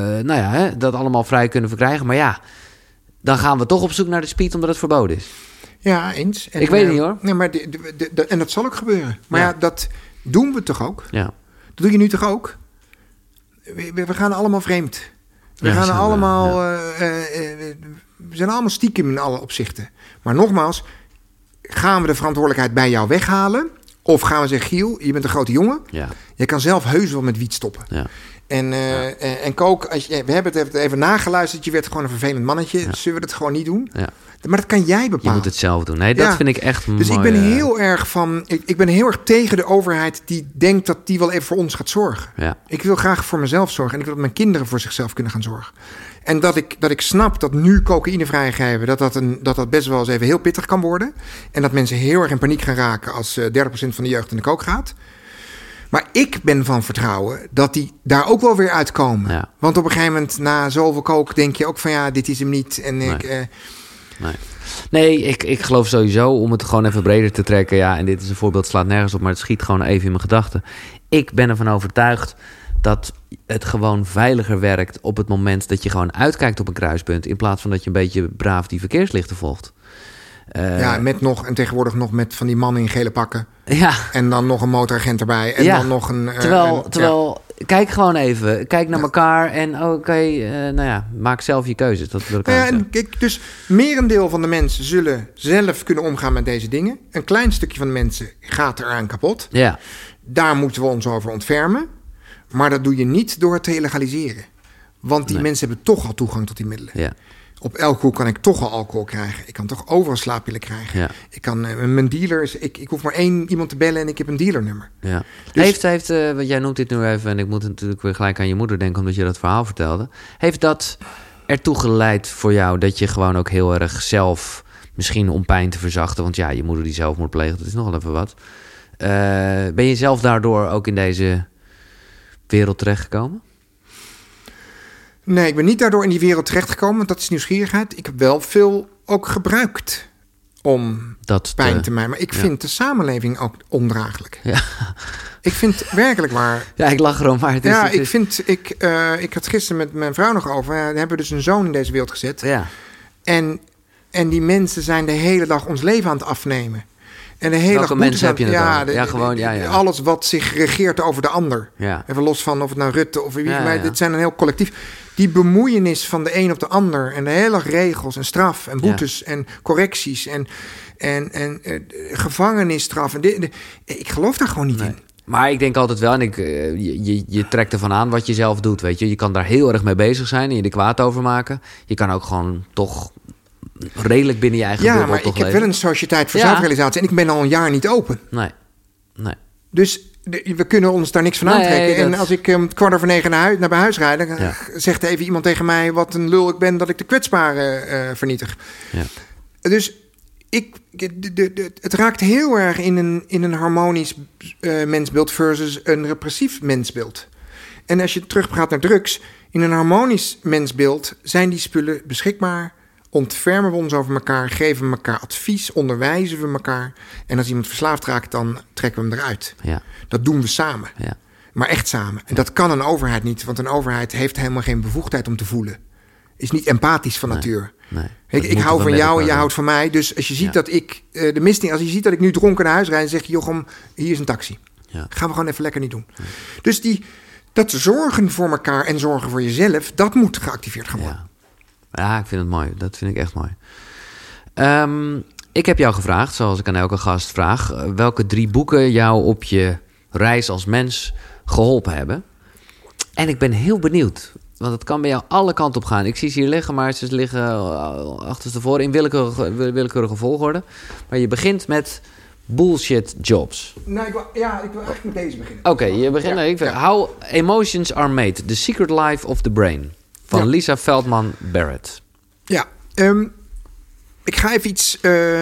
dat allemaal vrij kunnen verkrijgen. Maar ja, dan gaan we toch op zoek naar de speed omdat het verboden is. Ja, eens. En, ik weet het niet hoor. Nee, maar en dat zal ook gebeuren. Maar ja, dat doen we toch ook? Ja. Dat doe je nu toch ook? We gaan allemaal vreemd. We gaan allemaal... we zijn allemaal stiekem in alle opzichten. Maar nogmaals, gaan we de verantwoordelijkheid bij jou weghalen? Of gaan we zeggen, Giel, je bent een grote jongen. Ja. Je kan zelf heus wel met wiet stoppen. Ja. En coke, we hebben het even nageluisterd. Je werd gewoon een vervelend mannetje. Ja. Zullen we dat gewoon niet doen? Ja. Maar dat kan jij bepalen. Je moet het zelf doen. Nee, dat vind ik echt mooi. Dus ik ben heel erg ik ben heel erg tegen de overheid die denkt dat die wel even voor ons gaat zorgen. Ja. Ik wil graag voor mezelf zorgen. En ik wil dat mijn kinderen voor zichzelf kunnen gaan zorgen. En dat ik snap dat nu cocaïne vrijgeven, dat best wel eens even heel pittig kan worden. En dat mensen heel erg in paniek gaan raken als 30% van de jeugd in de coke gaat. Maar ik ben van vertrouwen dat die daar ook wel weer uitkomen. Ja. Want op een gegeven moment, na zoveel coke, denk je ook van dit is hem niet. En ik geloof sowieso, om het gewoon even breder te trekken. Ja, en dit is een voorbeeld, slaat nergens op, maar het schiet gewoon even in mijn gedachten. Ik ben ervan overtuigd dat het gewoon veiliger werkt op het moment dat je gewoon uitkijkt op een kruispunt, in plaats van dat je een beetje braaf die verkeerslichten volgt. En tegenwoordig nog met van die mannen in gele pakken. Ja. En dan nog een motoragent erbij. En dan nog een... Terwijl kijk gewoon even. Kijk naar elkaar en maak zelf je keuzes. Dat wil ik en kijk, dus merendeel van de mensen zullen zelf kunnen omgaan met deze dingen. Een klein stukje van de mensen gaat eraan kapot. Ja. Daar moeten we ons over ontfermen. Maar dat doe je niet door het te legaliseren. Want die mensen hebben toch al toegang tot die middelen. Ja. Op elke hoek kan ik toch al alcohol krijgen. Ik kan toch overal slaappillen krijgen. Ja. Ik kan mijn dealers... Ik hoef maar iemand te bellen en ik heb een dealernummer. Ja. Dus, heeft want jij noemt dit nu even, en ik moet natuurlijk weer gelijk aan je moeder denken, omdat je dat verhaal vertelde. Heeft dat ertoe geleid voor jou dat je gewoon ook heel erg zelf, misschien om pijn te verzachten, want ja, je moeder die zelfmoord pleegt, dat is nogal even wat. Ben je zelf daardoor ook in deze wereld terechtgekomen? Nee, ik ben niet daardoor in die wereld terechtgekomen, want dat is nieuwsgierigheid. Ik heb wel veel ook gebruikt om pijn te mij. Maar ik vind de samenleving ook ondraaglijk. Ja. Ik vind werkelijk waar... Ja, ik lach erom, maar ik had gisteren met mijn vrouw nog over. We hebben dus een zoon in deze wereld gezet. Ja. En die mensen zijn de hele dag ons leven aan het afnemen. En de hele Welke mensen heb je het over? Alles wat zich regeert over de ander. Ja. Even los van of het nou Rutte of wie. Maar dit zijn een heel collectief. Die bemoeienis van de een op de ander. En de hele dag regels en straf en boetes en correcties en gevangenisstraf. Ik geloof daar gewoon niet in. Maar ik denk altijd wel, en je trekt ervan aan wat je zelf doet, weet je. Je kan daar heel erg mee bezig zijn en je er kwaad over maken. Je kan ook gewoon toch redelijk binnen je eigen bubbel maar toch ik heb leven. wel een sociëteit voor zelfrealisatie en ik ben al een jaar niet open. Nee. Dus we kunnen ons daar niks van aantrekken. En als ik 8:45 naar huis rijd, dan zegt even iemand tegen mij wat een lul ik ben dat ik de kwetsbare vernietig. Ja. Dus het raakt heel erg in een harmonisch mensbeeld versus een repressief mensbeeld. En als je teruggaat naar drugs, in een harmonisch mensbeeld zijn die spullen beschikbaar. Ontfermen we ons over elkaar, geven we elkaar advies, onderwijzen we elkaar. En als iemand verslaafd raakt, dan trekken we hem eruit. Ja. Dat doen we samen. Ja. Maar echt samen. En dat kan een overheid niet, want een overheid heeft helemaal geen bevoegdheid om te voelen. Is niet empathisch van natuur. Nee. Ik hou van jou en jij houdt van mij. Dus als je ziet dat ik als je ziet dat ik nu dronken naar huis rijd, dan zeg je, Jochem, hier is een taxi. Ja. Gaan we gewoon even lekker niet doen. Ja. Dus dat zorgen voor elkaar en zorgen voor jezelf, dat moet geactiveerd gaan worden. Ja, ik vind het mooi. Dat vind ik echt mooi. Ik heb jou gevraagd, zoals ik aan elke gast vraag, welke 3 boeken jou op je reis als mens geholpen hebben. En ik ben heel benieuwd, want het kan bij jou alle kanten op gaan. Ik zie ze hier liggen, maar ze liggen achterstevoren in willekeurige volgorde. Maar je begint met Bullshit Jobs. Nou, ik wil eigenlijk met deze beginnen. Oké, je begint. How Emotions Are Made: The Secret Life of the Brain. Van Lisa Feldman Barrett. Ja, ik ga even iets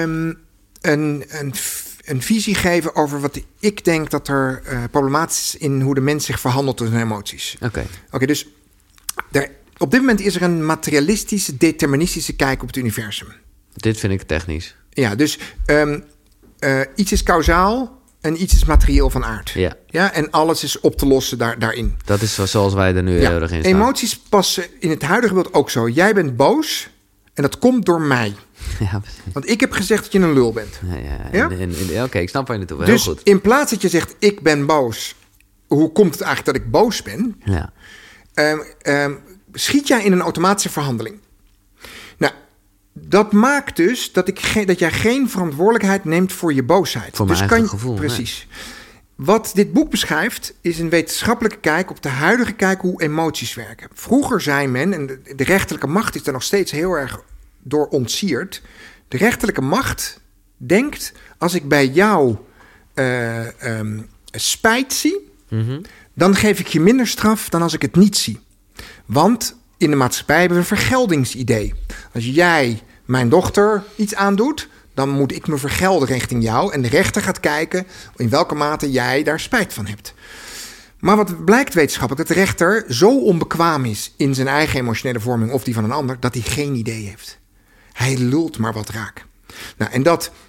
een visie geven over wat ik denk dat er problematisch is in hoe de mens zich verhandelt tot zijn emoties. Oké, dus op dit moment is er een materialistische, deterministische kijk op het universum. Dit vind ik technisch. Ja, dus iets is kausaal en iets is materieel van aard. Ja, en alles is op te lossen daarin. Dat is zoals wij er nu heel erg in staan. Emoties passen in het huidige beeld ook zo. Jij bent boos en dat komt door mij. Ja, want ik heb gezegd dat je een lul bent. Oké, ik snap waar je naartoe wil. Dus heel goed. In plaats dat je zegt, ik ben boos. Hoe komt het eigenlijk dat ik boos ben? Ja. Schiet jij in een automatische verhandeling. Nou, dat maakt dus dat jij geen verantwoordelijkheid neemt voor je boosheid. Voor mijn eigen gevoel. Precies. Nee. Wat dit boek beschrijft, is een wetenschappelijke kijk op de huidige kijk hoe emoties werken. Vroeger zei men, en de rechterlijke macht is daar nog steeds heel erg door ontsierd. De rechterlijke macht denkt, als ik bij jou spijt zie, dan geef ik je minder straf dan als ik het niet zie. Want in de maatschappij hebben we een vergeldingsidee. Als jij mijn dochter iets aandoet, dan moet ik me vergelden richting jou. En de rechter gaat kijken in welke mate jij daar spijt van hebt. Maar wat blijkt wetenschappelijk, dat de rechter zo onbekwaam is in zijn eigen emotionele vorming of die van een ander, dat hij geen idee heeft. Hij lult maar wat raak. Nou, en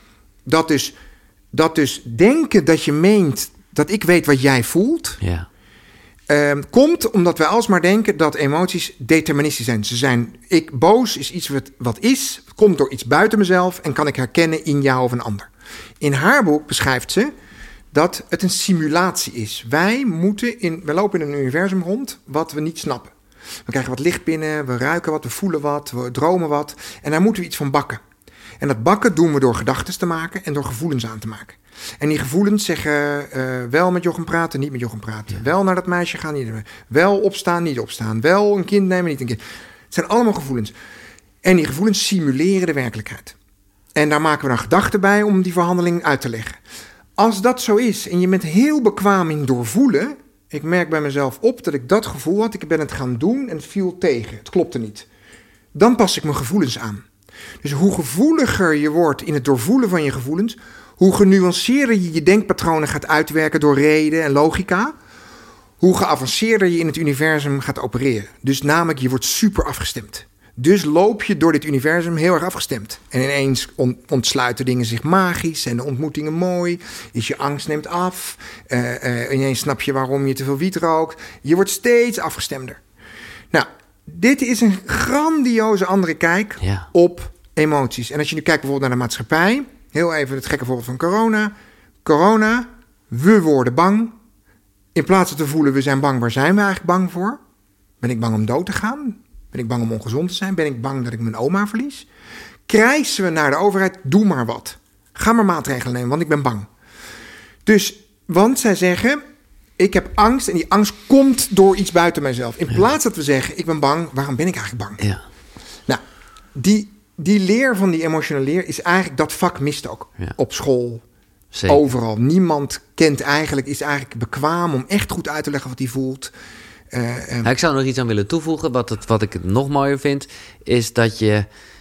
dat dus denken dat je meent dat ik weet wat jij voelt, komt omdat wij alsmaar denken dat emoties deterministisch zijn. Boos is iets wat is, komt door iets buiten mezelf en kan ik herkennen in jou of een ander. In haar boek beschrijft ze dat het een simulatie is. Wij lopen in een universum rond wat we niet snappen. We krijgen wat licht binnen, we ruiken wat, we voelen wat, we dromen wat. En daar moeten we iets van bakken. En dat bakken doen we door gedachten te maken en door gevoelens aan te maken. En die gevoelens zeggen wel met Jochem praten, niet met Jochem praten. Ja. Wel naar dat meisje gaan, niet. Wel opstaan, niet opstaan. Wel een kind nemen, niet een kind. Het zijn allemaal gevoelens. En die gevoelens simuleren de werkelijkheid. En daar maken we dan gedachten bij om die verhandeling uit te leggen. Als dat zo is en je bent heel bekwaam in doorvoelen. Ik merk bij mezelf op dat ik dat gevoel had. Ik ben het gaan doen en het viel tegen. Het klopte niet. Dan pas ik mijn gevoelens aan. Dus hoe gevoeliger je wordt in het doorvoelen van je gevoelens, hoe genuanceerder je je denkpatronen gaat uitwerken door reden en logica, hoe geavanceerder je in het universum gaat opereren. Dus namelijk, je wordt super afgestemd. Dus loop je door dit universum heel erg afgestemd. En ineens ontsluiten dingen zich magisch en de ontmoetingen mooi. Is je angst neemt af. Ineens snap je waarom je te veel wiet rookt. Je wordt steeds afgestemder. Nou, dit is een grandioze andere kijk op emoties. En als je nu kijkt bijvoorbeeld naar de maatschappij. Heel even het gekke voorbeeld van corona. Corona, we worden bang. In plaats van te voelen, we zijn bang, waar zijn we eigenlijk bang voor? Ben ik bang om dood te gaan? Ben ik bang om ongezond te zijn? Ben ik bang dat ik mijn oma verlies? Krijsen we naar de overheid, doe maar wat. Ga maar maatregelen nemen, want ik ben bang. Dus Want zij zeggen, ik heb angst en die angst komt door iets buiten mijzelf. In plaats dat we zeggen, ik ben bang, waarom ben ik eigenlijk bang? Ja. Nou, die leer van die emotionele leer is eigenlijk, dat vak mist ook. Ja. Op school, Zeker. overal. Niemand is eigenlijk bekwaam om echt goed uit te leggen wat hij voelt. Ik zou er nog iets aan willen toevoegen. Wat ik nog mooier vind, is dat je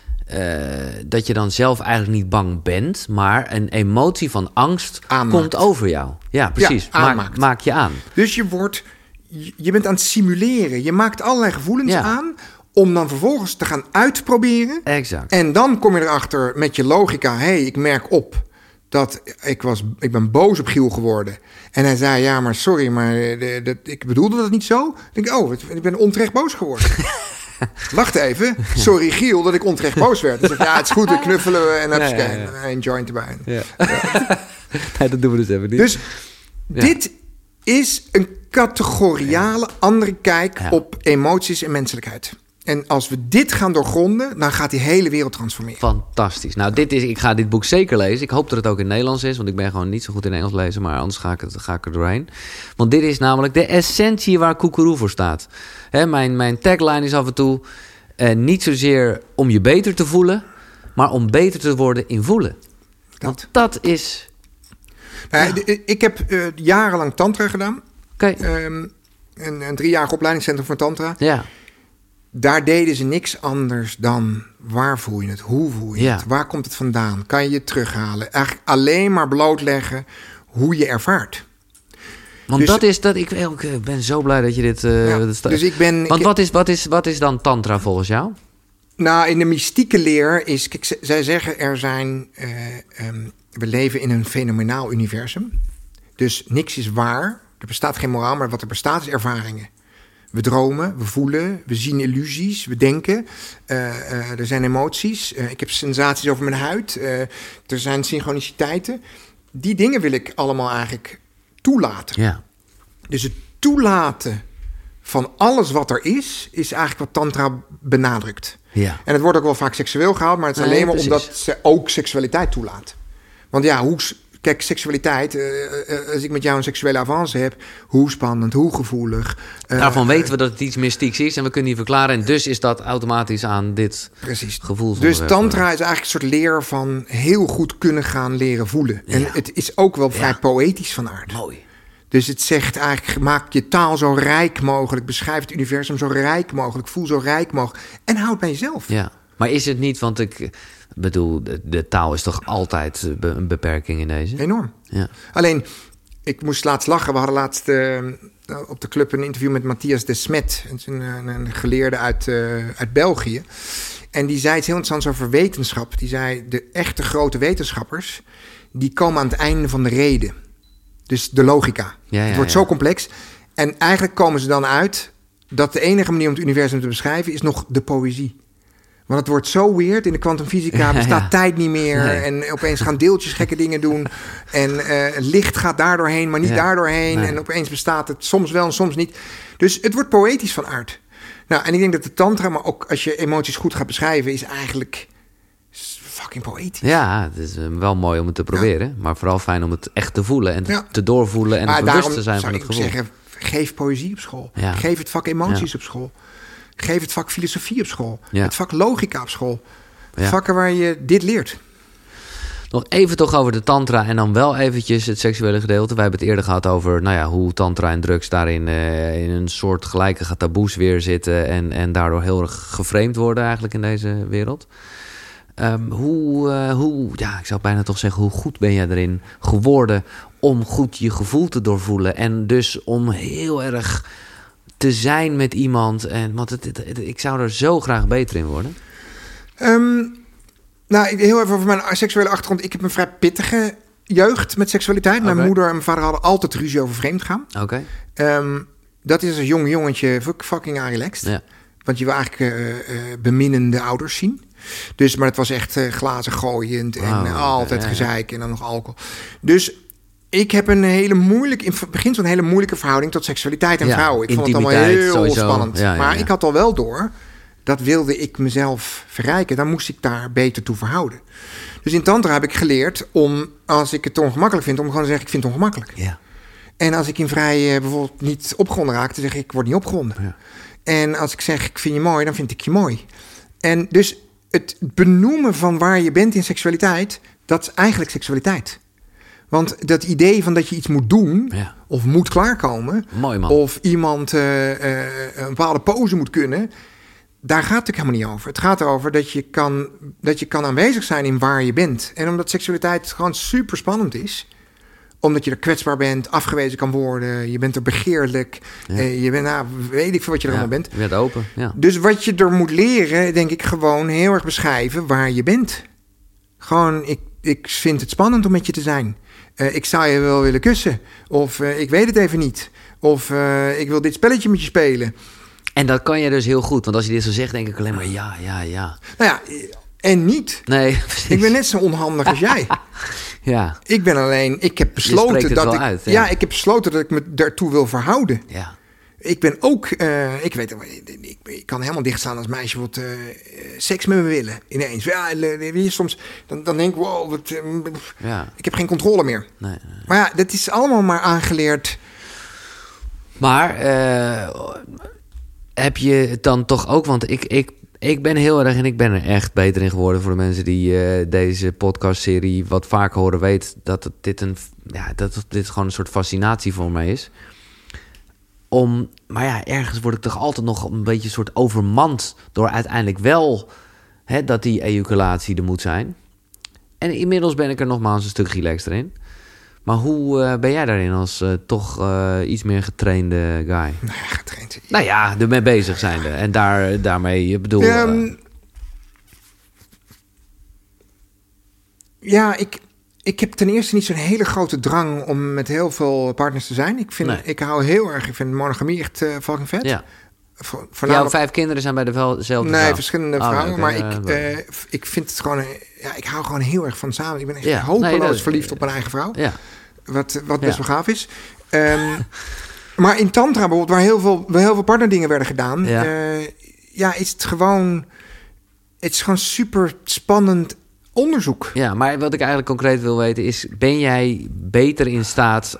dan zelf eigenlijk niet bang bent, maar een emotie van angst komt over jou. Ja, precies. Ja, maak je aan. Dus je bent aan het simuleren. Je maakt allerlei gevoelens aan om dan vervolgens te gaan uitproberen. Exact. En dan kom je erachter met je logica. Ik merk op dat ik ben boos op Giel geworden. En hij zei, ja, maar sorry, maar ik bedoelde dat niet zo. Dan denk ik, ik ben onterecht boos geworden. Wacht even. Sorry, Giel, dat ik onterecht boos werd. Dan zeg ik, het is goed, we knuffelen we en een joint erbij. Ja. Nee, dat doen we dus even niet. Dus dit is een categoriale andere kijk op emoties en menselijkheid. En als we dit gaan doorgronden, dan gaat die hele wereld transformeren. Fantastisch. Nou, ik ga dit boek zeker lezen. Ik hoop dat het ook in Nederlands is, want ik ben gewoon niet zo goed in Engels lezen, maar anders ga ik er doorheen. Want dit is namelijk de essentie waar Koekeroe voor staat. Mijn tagline is af en toe niet zozeer om je beter te voelen, maar om beter te worden in voelen. Want dat is... Ik heb jarenlang tantra gedaan. Okay. Een 3-jarig opleidingscentrum voor tantra. Ja. Daar deden ze niks anders dan waar voel je het? Hoe voel je het? Waar komt het vandaan? Kan je het terughalen? Eigenlijk alleen maar blootleggen hoe je ervaart. Want dus, ik ben zo blij dat je dit... Want wat is dan tantra volgens jou? Nou, in de mystieke leer is... Kijk, zij zeggen we leven in een fenomenaal universum. Dus niks is waar. Er bestaat geen moraal, maar wat er bestaat is ervaringen. We dromen, we voelen, we zien illusies, we denken. Er zijn emoties. Ik heb sensaties over mijn huid. Er zijn synchroniciteiten. Die dingen wil ik allemaal eigenlijk toelaten. Ja. Dus het toelaten van alles wat er is eigenlijk wat tantra benadrukt. Ja. En het wordt ook wel vaak seksueel gehaald, maar het is alleen maar omdat ze ook seksualiteit toelaat. Want ja, kijk, seksualiteit, als ik met jou een seksuele avance heb, hoe spannend, hoe gevoelig. Daarvan weten we dat het iets mystieks is en we kunnen die verklaren. En dus is dat automatisch aan dit gevoel. Dus tantra is eigenlijk een soort leer van heel goed kunnen gaan leren voelen. Ja. En het is ook wel vrij poëtisch van aard. Mooi. Dus het zegt eigenlijk, maak je taal zo rijk mogelijk. Beschrijf het universum zo rijk mogelijk. Voel zo rijk mogelijk. En houd bij jezelf. Ja, maar is het niet, want ik bedoel, de taal is toch altijd een beperking in deze? Enorm. Ja. Alleen, ik moest laatst lachen. We hadden laatst op de club een interview met Matthias de Smet. Een geleerde uit België. En die zei iets heel interessants over wetenschap. Die zei, de echte grote wetenschappers, die komen aan het einde van de reden. Dus de logica. Het wordt zo complex. En eigenlijk komen ze dan uit dat de enige manier om het universum te beschrijven is nog de poëzie. Want het wordt zo weird. In de kwantumfysica bestaat tijd niet meer. Nee. En opeens gaan deeltjes gekke dingen doen. En licht gaat daardoorheen, maar niet daardoorheen. Nee. En opeens bestaat het soms wel en soms niet. Dus het wordt poëtisch van aard. Nou, en ik denk dat de tantra, maar ook als je emoties goed gaat beschrijven, is eigenlijk fucking poëtisch. Ja, het is wel mooi om het te proberen. Ja. Maar vooral fijn om het echt te voelen en te doorvoelen en bewust te zijn van het gevoel. Zeggen, geef poëzie op school. Ja. Geef het vak emoties op school. Geef het vak filosofie op school. Ja. Het vak logica op school. Vakken waar je dit leert. Nog even toch over de tantra en dan wel eventjes het seksuele gedeelte. Wij hebben het eerder gehad over hoe tantra en drugs daarin in een soort gelijke taboes weer zitten. En daardoor heel erg geframed worden eigenlijk in deze wereld. Ik zou bijna toch zeggen, hoe goed ben jij erin geworden om goed je gevoel te doorvoelen. En dus om heel erg te zijn met iemand. Want ik zou er zo graag beter in worden. Heel even over mijn seksuele achtergrond. Ik heb een vrij pittige jeugd met seksualiteit. Mijn moeder en mijn vader hadden altijd ruzie over vreemdgaan. Oké. Dat is als jong jongetje fucking relaxed. Ja. Want je wil eigenlijk beminnende ouders zien. Dus, maar het was echt glazen gooiend en altijd gezeik en dan nog alcohol. Dus ik heb in het begin zo'n hele moeilijke verhouding tot seksualiteit en vrouwen. Ik vond het allemaal heel spannend. Maar ik had al wel door, dat wilde ik mezelf verrijken. Dan moest ik daar beter toe verhouden. Dus in tantra heb ik geleerd om, als ik het ongemakkelijk vind, om gewoon te zeggen, ik vind het ongemakkelijk. Ja. En als ik in vrij bijvoorbeeld niet opgewonden raak, dan zeg ik word niet opgewonden. Ja. En als ik zeg ik vind je mooi, dan vind ik je mooi. En dus het benoemen van waar je bent in seksualiteit, dat is eigenlijk seksualiteit. Want dat idee van dat je iets moet doen, of moet klaarkomen, mooi man. Of iemand een bepaalde pose moet kunnen, daar gaat het helemaal niet over. Het gaat erover dat je kan aanwezig zijn in waar je bent. En omdat seksualiteit gewoon super spannend is, omdat je er kwetsbaar bent, afgewezen kan worden, je bent er begeerlijk, je bent, weet ik veel wat je er allemaal bent. Je bent open, ja. Dus wat je er moet leren, denk ik, gewoon heel erg beschrijven waar je bent. Gewoon, ik vind het spannend om met je te zijn. Ik zou je wel willen kussen. Of ik weet het even niet. Of ik wil dit spelletje met je spelen. En dat kan je dus heel goed. Want als je dit zo zegt, denk ik alleen maar ja. Nou ja, en niet. Nee, precies. Ik ben net zo onhandig als jij. Ja. Ik heb besloten ik heb besloten dat ik me daartoe wil verhouden. Ja. Ik ben ook, ik kan helemaal dicht staan als meisje wat seks met me willen. Ineens. Ja, soms dan denk ik, wow, ik heb geen controle meer. Nee. Maar ja, dat is allemaal maar aangeleerd. Maar heb je het dan toch ook, want ik ben heel erg en ik ben er echt beter in geworden voor de mensen die deze podcastserie wat vaker horen, weet dat dit gewoon een soort fascinatie voor mij is. Maar ja, ergens word ik toch altijd nog een beetje een soort overmand door uiteindelijk wel dat die ejaculatie er moet zijn. En inmiddels ben ik er nogmaals een stuk relaxter in. Maar hoe ben jij daarin als toch iets meer getrainde guy? Nou ja, getraind. Nou ja, ermee bezig zijnde. En daarmee, je bedoel... Ik heb ten eerste niet zo'n hele grote drang om met heel veel partners te zijn. Ik vind monogamie echt fucking vet. Ja. Jouw 5 kinderen zijn bij dezelfde vrouw? Verschillende vrouwen. Okay. Maar ik vind het gewoon... ik hou gewoon heel erg van samen. Ik ben echt hopeloos verliefd op mijn eigen vrouw. Ja. Wat best wel gaaf is. Maar in tantra bijvoorbeeld, waar heel veel partnerdingen werden gedaan... is het gewoon... Het is gewoon super spannend onderzoek. Ja, maar wat ik eigenlijk concreet wil weten is... Ben jij beter in staat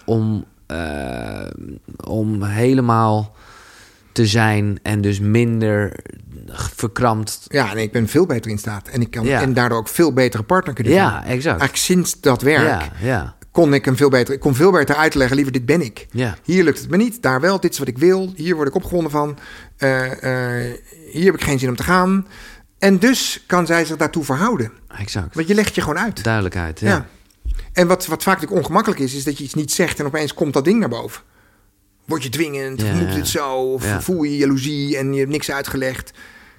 om helemaal te zijn en dus minder verkrampt? Ja, nee, ik ben veel beter in staat. En ik kan en daardoor ook veel betere partner kunnen vinden. Ja, exact. Eigenlijk sinds dat werk kon ik veel beter uitleggen. Liever, dit ben ik. Ja. Hier lukt het me niet, daar wel. Dit is wat ik wil. Hier word ik opgewonden van. Hier heb ik geen zin om te gaan. En dus kan zij zich daartoe verhouden. Exact. Want je legt je gewoon uit. Duidelijkheid, ja. En wat vaak natuurlijk ongemakkelijk is dat je iets niet zegt en opeens komt dat ding naar boven. Word je dwingend, of moet het zo, of voel je jaloezie en je hebt niks uitgelegd.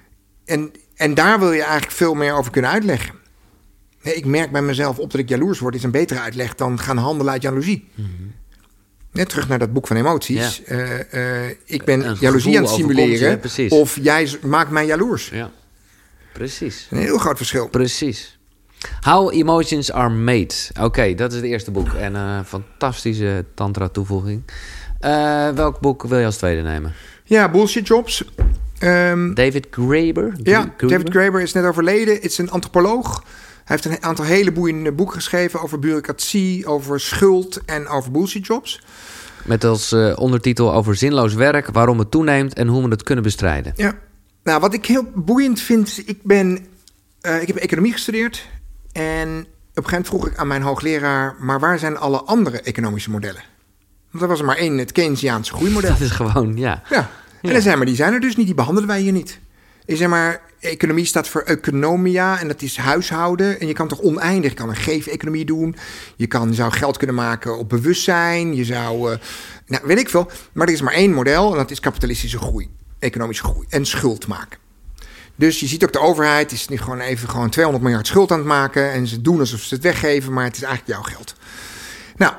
En daar wil je eigenlijk veel meer over kunnen uitleggen. Ik merk bij mezelf op dat ik jaloers word, is een betere uitleg dan gaan handelen uit jaloezie. Mm-hmm. Net terug naar dat boek van emoties. Ja. Ik ben jaloezie aan het simuleren, of jij maakt mij jaloers. Ja. Precies. Een heel groot verschil. Precies. How Emotions Are Made. Oké, dat is het eerste boek. En een fantastische tantra toevoeging. Welk boek wil je als tweede nemen? Ja, Bullshit Jobs. David Graeber? David Graeber is net overleden. Het is een antropoloog. Hij heeft een aantal hele boeiende boeken geschreven over bureaucratie, over schuld en over bullshit jobs. Met als ondertitel over zinloos werk, waarom het toeneemt en hoe we het kunnen bestrijden. Ja. Nou, wat ik heel boeiend vind, ik heb economie gestudeerd en op een gegeven moment vroeg ik aan mijn hoogleraar, maar waar zijn alle andere economische modellen? Want er was er maar één, het Keynesiaanse groeimodel. Dat is gewoon, ja. En dan zei maar, die zijn er dus niet, die behandelen wij hier niet. Ik zeg maar, economie staat voor economia en dat is huishouden. En je kan toch oneindig, je kan een geef-economie doen. Je zou geld kunnen maken op bewustzijn. Je zou, weet ik veel. Maar er is maar één model en dat is kapitalistische groei. Economische groei en schuld maken. Dus je ziet ook de overheid is nu gewoon 200 miljard schuld aan het maken. En ze doen alsof ze het weggeven, maar het is eigenlijk jouw geld. Nou,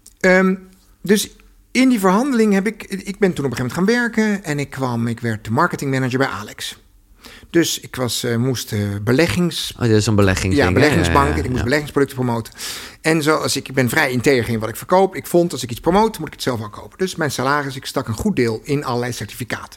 dus in die verhandeling ik ben toen op een gegeven moment gaan werken. En ik werd marketingmanager bij Alex. Dus ik moest beleggings... dat is een beleggingsding. Ja, beleggingsbank. En ik moest beleggingsproducten promoten. En ik ben vrij integer in wat ik verkoop. Ik vond, als ik iets promote, moet ik het zelf ook kopen. Dus mijn salaris, ik stak een goed deel in allerlei certificaten.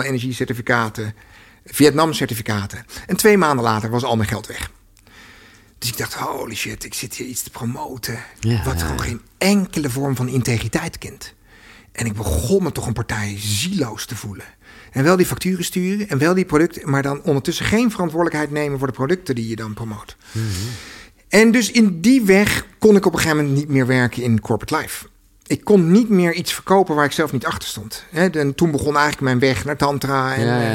Zonne-energie-certificaten, Vietnam-certificaten. En 2 maanden later was al mijn geld weg. Dus ik dacht, holy shit, ik zit hier iets te promoten. Ja, wat gewoon geen enkele vorm van integriteit kent. En ik begon me toch een partij zieloos te voelen. En wel die facturen sturen en wel die producten, maar dan ondertussen geen verantwoordelijkheid nemen voor de producten die je dan promoot. Mm-hmm. En dus in die weg kon ik op een gegeven moment niet meer werken in corporate life. Ik kon niet meer iets verkopen waar ik zelf niet achter stond. En toen begon eigenlijk mijn weg naar Tantra.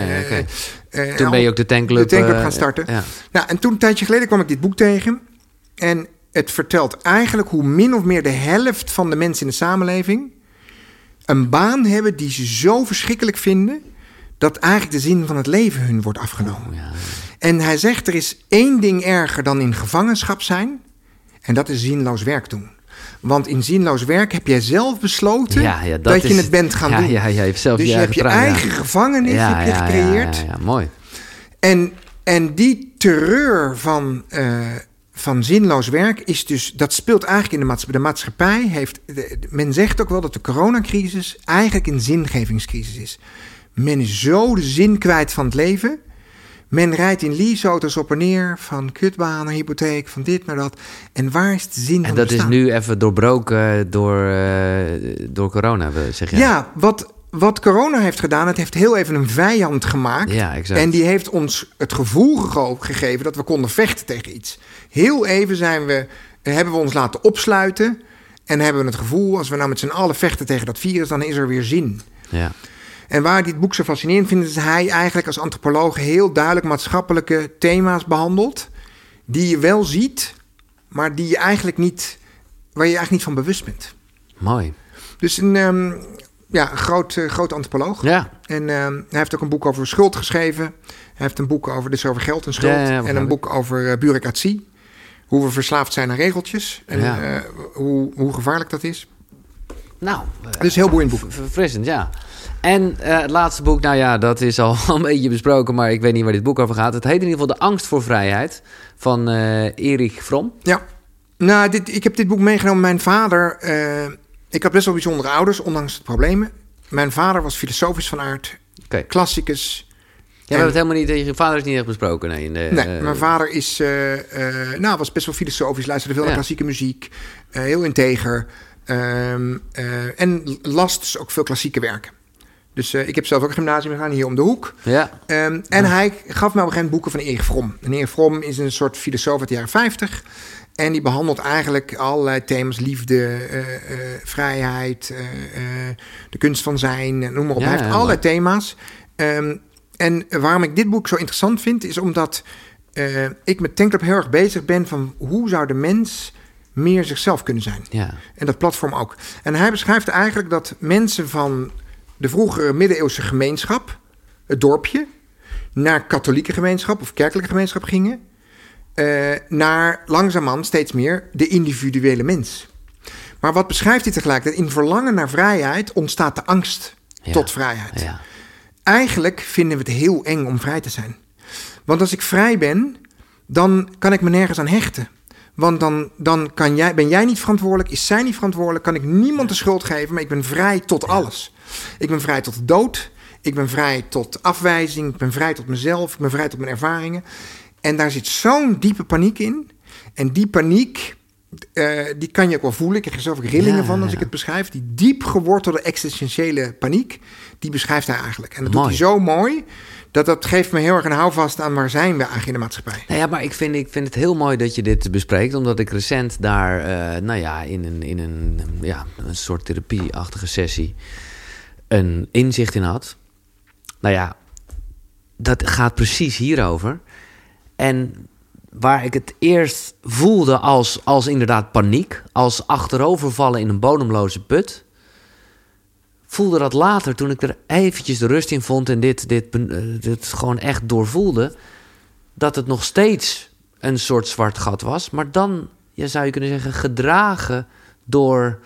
En, toen ben je ook de tankclub gaan starten. Nou, en toen een tijdje geleden kwam ik dit boek tegen. En het vertelt eigenlijk hoe min of meer de helft van de mensen in de samenleving een baan hebben die ze zo verschrikkelijk vinden dat eigenlijk de zin van het leven hun wordt afgenomen. Oh, ja. En hij zegt, er is 1 ding erger dan in gevangenschap zijn. En dat is zinloos werk doen. Want in zinloos werk heb jij zelf besloten dat je het bent gaan doen. Ja, je hebt zelf dus je hebt je eigen gevangenis gecreëerd. Ja, mooi. En die terreur van zinloos werk is dus, dat speelt eigenlijk in de maatschappij. Men zegt ook wel dat de coronacrisis eigenlijk een zingevingscrisis is. Men is zo de zin kwijt van het leven. Men rijdt in leaseauto's op en neer, van kutbanen, hypotheek, van dit naar dat. En waar is de zin van En dat bestaan? is nu even doorbroken door corona, zeg jij? Ja, wat corona heeft gedaan, het heeft heel even een vijand gemaakt. Ja, exact. En die heeft ons het gevoel gegeven dat we konden vechten tegen iets. Heel even hebben we ons laten opsluiten en hebben we het gevoel, als we nou met z'n allen vechten tegen dat virus, dan is er weer zin. Ja. En waar dit boek zo fascinerend vindt, is hij eigenlijk als antropoloog heel duidelijk maatschappelijke thema's behandelt, die je wel ziet, maar waar je eigenlijk niet van bewust bent. Mooi. Dus een groot antropoloog. Ja. En hij heeft ook een boek over schuld geschreven. Hij heeft een boek over geld en schuld. En een boek over bureaucratie. Hoe we verslaafd zijn aan regeltjes. En hoe gevaarlijk dat is. Nou. Dus heel boeiend boek. Verfrissend, ja. En het laatste boek, nou ja, dat is al een beetje besproken, maar ik weet niet waar dit boek over gaat. Het heet in ieder geval De Angst voor Vrijheid van Erich Fromm. Ja, nou, ik heb dit boek meegenomen. Mijn vader, ik had best wel bijzondere ouders, ondanks de problemen. Mijn vader was filosofisch van aard, klassicus. Ja, we hebben het helemaal niet, je vader is niet echt besproken. Nee, mijn vader was best wel filosofisch, luisterde veel naar klassieke muziek, heel integer. En las dus ook veel klassieke werken. Dus ik heb zelf ook een gymnasium gedaan hier om de hoek. Ja. En hij gaf me op een gegeven moment boeken van Erich Fromm. En Erich Fromm is een soort filosoof uit de jaren 50. En die behandelt eigenlijk allerlei thema's. Liefde, vrijheid, de kunst van zijn, noem maar op. Hij heeft allerlei thema's. En waarom ik dit boek zo interessant vind, is omdat ik met Tankclub heel erg bezig ben van hoe zou de mens meer zichzelf kunnen zijn. Ja. En dat platform ook. En hij beschrijft eigenlijk dat mensen van de vroegere middeleeuwse gemeenschap, het dorpje, naar katholieke gemeenschap of kerkelijke gemeenschap gingen, naar langzaamaan steeds meer de individuele mens. Maar wat beschrijft hij tegelijkertijd? In verlangen naar vrijheid ontstaat de angst tot vrijheid. Ja. Eigenlijk vinden we het heel eng om vrij te zijn. Want als ik vrij ben, dan kan ik me nergens aan hechten. Want dan ben jij niet verantwoordelijk, is zij niet verantwoordelijk, kan ik niemand de schuld geven, maar ik ben vrij tot alles. Ik ben vrij tot de dood, ik ben vrij tot afwijzing, ik ben vrij tot mezelf, ik ben vrij tot mijn ervaringen. En daar zit zo'n diepe paniek in. En die paniek, die kan je ook wel voelen. Ik krijg er zelf ook rillingen van als ik het beschrijf. Die diep gewortelde existentiële paniek, die beschrijft hij eigenlijk. En dat doet hij zo mooi, dat geeft me heel erg een houvast aan waar zijn we eigenlijk in de maatschappij. Nou ja, maar ik vind het heel mooi dat je dit bespreekt, omdat ik recent daar, in een soort therapieachtige sessie een inzicht in had. Nou ja, dat gaat precies hierover. En waar ik het eerst voelde als inderdaad paniek, als achterovervallen in een bodemloze put, voelde dat later, toen ik er eventjes de rust in vond en dit gewoon echt doorvoelde, dat het nog steeds een soort zwart gat was, maar dan, zou je kunnen zeggen, gedragen door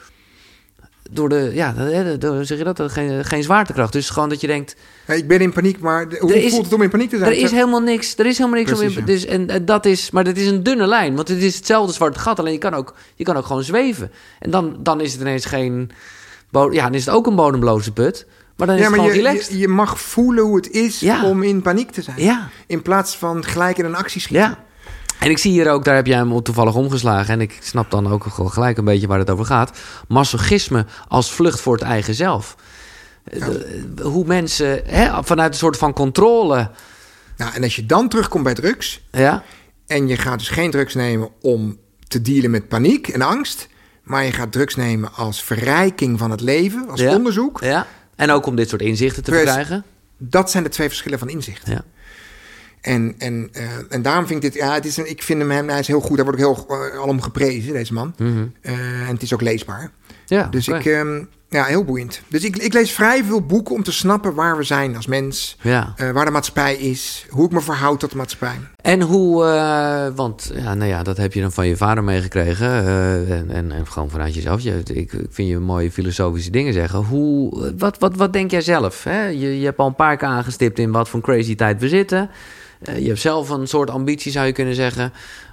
zeg je dat? Geen zwaartekracht. Dus gewoon dat je denkt, ik ben in paniek, maar hoe voelt het om in paniek te zijn? Er is helemaal niks precies, om in. Dus, en dat is, maar dat is een dunne lijn, want het is hetzelfde zwarte gat, alleen je kan ook gewoon zweven. En dan is het ineens geen, dan is het ook een bodemloze put, maar dan is het gewoon relaxed. Je mag voelen hoe het is om in paniek te zijn. Ja. In plaats van gelijk in een actie schieten. Ja. En ik zie hier ook, daar heb jij hem toevallig omgeslagen. En ik snap dan ook gewoon gelijk een beetje waar het over gaat. Masochisme als vlucht voor het eigen zelf. Ja. Hoe mensen vanuit een soort van controle. Nou, en als je dan terugkomt bij drugs. Ja. En je gaat dus geen drugs nemen om te dealen met paniek en angst. Maar je gaat drugs nemen als verrijking van het leven, als onderzoek. Ja. En ook om dit soort inzichten te verkrijgen. Dat zijn de twee verschillen van inzicht. Ja. En daarom vind ik dit... ik vind hem, hij is heel goed. Daar word ik heel al om geprezen, deze man. Mm-hmm. En het is ook leesbaar. Ja, dus okay. Heel boeiend. Dus ik lees vrij veel boeken om te snappen waar we zijn als mens. Ja. Waar de maatschappij is. Hoe ik me verhoud tot de maatschappij. En hoe... want dat heb je dan van je vader meegekregen. En gewoon vanuit jezelf. Ik vind je mooie filosofische dingen zeggen. Wat denk jij zelf? Hè? Je hebt al een paar keer aangestipt in wat voor crazy tijd we zitten. Je hebt zelf een soort ambitie, zou je kunnen zeggen.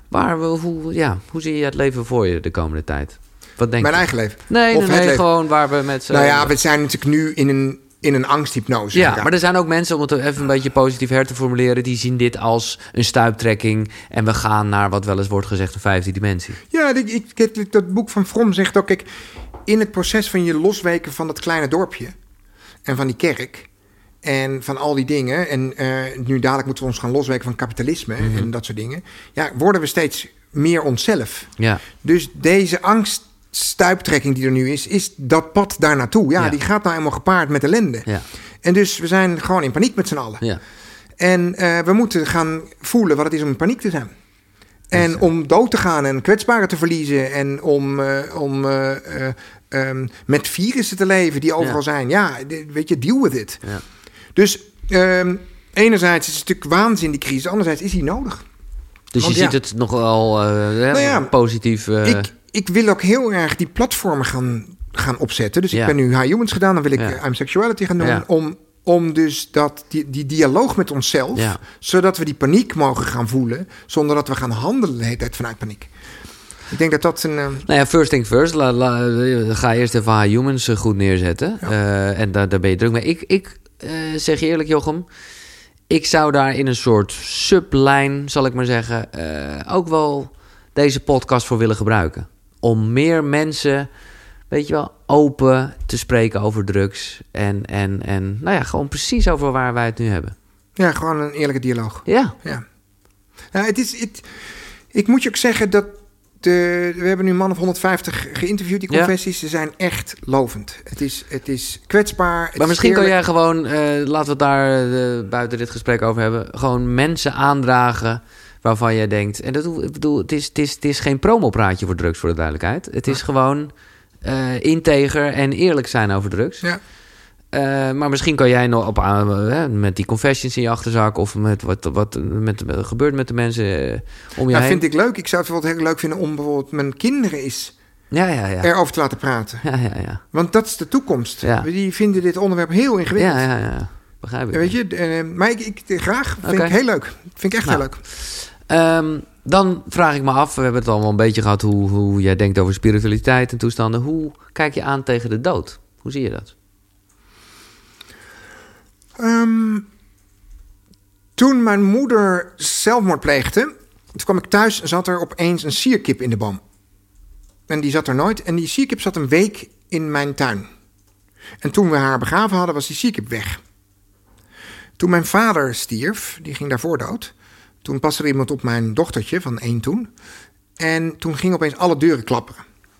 Hoe zie je het leven voor je de komende tijd? Wat denk Mijn je? eigen leven? Nee, leven? Gewoon waar we met z'n... Nou ja, we zijn natuurlijk nu in een angsthypnose. Ja, maar er zijn ook mensen, om het even een beetje positief her te formuleren, die zien dit als een stuiptrekking en we gaan naar wat wel eens wordt gezegd een vijfde dimensie. Ja, dat boek van Fromm zegt ook, kijk, in het proces van je losweken van dat kleine dorpje en van die kerk en van al die dingen, en nu dadelijk moeten we ons gaan losweken van kapitalisme en dat soort dingen, worden we steeds meer onszelf. Ja. Dus deze angststuiptrekking die er nu is dat pad daar naartoe. Ja, die gaat nou eenmaal gepaard met ellende. Ja. En dus we zijn gewoon in paniek met z'n allen. Ja. En we moeten gaan voelen wat het is om in paniek te zijn. En om dood te gaan en kwetsbaren te verliezen. En om met virussen te leven die overal zijn. Ja, weet je, deal with it. Ja. Dus enerzijds is het natuurlijk waanzin die crisis. Anderzijds is die nodig. Dus want je ziet het nogal positief. Ik wil ook heel erg die platformen gaan opzetten. Dus ik ben nu High Humans gedaan. Dan wil ik I'm Sexuality gaan doen. Ja. Om dus die dialoog met onszelf. Ja. Zodat we die paniek mogen gaan voelen. Zonder dat we gaan handelen de hele tijd vanuit paniek. Ik denk dat een... Nou ja, first thing first. Ga eerst even High Humans goed neerzetten. Ja. En daar ben je druk mee. Ik zeg je eerlijk, Jochem. Ik zou daar in een soort sublijn, zal ik maar zeggen, ook wel deze podcast voor willen gebruiken. Om meer mensen, weet je wel, open te spreken over drugs. En gewoon precies over waar wij het nu hebben. Ja, gewoon een eerlijke dialoog. Ja. Nou, ik moet je ook zeggen dat we hebben nu een man of 150 geïnterviewd, die confessies. Ze zijn echt lovend. Het is kwetsbaar. Maar misschien kan jij gewoon, laten we het daar buiten dit gesprek over hebben, gewoon mensen aandragen waarvan jij denkt, en het is geen promopraatje voor drugs, voor de duidelijkheid. Het is gewoon integer en eerlijk zijn over drugs. Ja. Maar misschien kan jij nog met die confessions in je achterzak of met wat gebeurt met de mensen om je heen. Vind ik leuk. Ik zou het bijvoorbeeld heel leuk vinden om bijvoorbeeld mijn kinderen erover te laten praten. Ja. Want dat is de toekomst. Ja. Die vinden dit onderwerp heel ingewikkeld. Ja. Begrijp ik. Weet je, maar ik graag. Vind ik heel leuk. Vind ik echt heel leuk. Dan vraag ik me af, we hebben het al wel een beetje gehad hoe jij denkt over spiritualiteit en toestanden. Hoe kijk je aan tegen de dood? Hoe zie je dat? Toen mijn moeder zelfmoord pleegde, toen kwam ik thuis en zat er opeens een sierkip in de boom. En die zat er nooit. En die sierkip zat een week in mijn tuin. En toen we haar begraven hadden, was die sierkip weg. Toen mijn vader stierf, die ging daarvoor dood. Toen paste er iemand op mijn dochtertje van 1 toen. En toen gingen opeens alle deuren klapperen.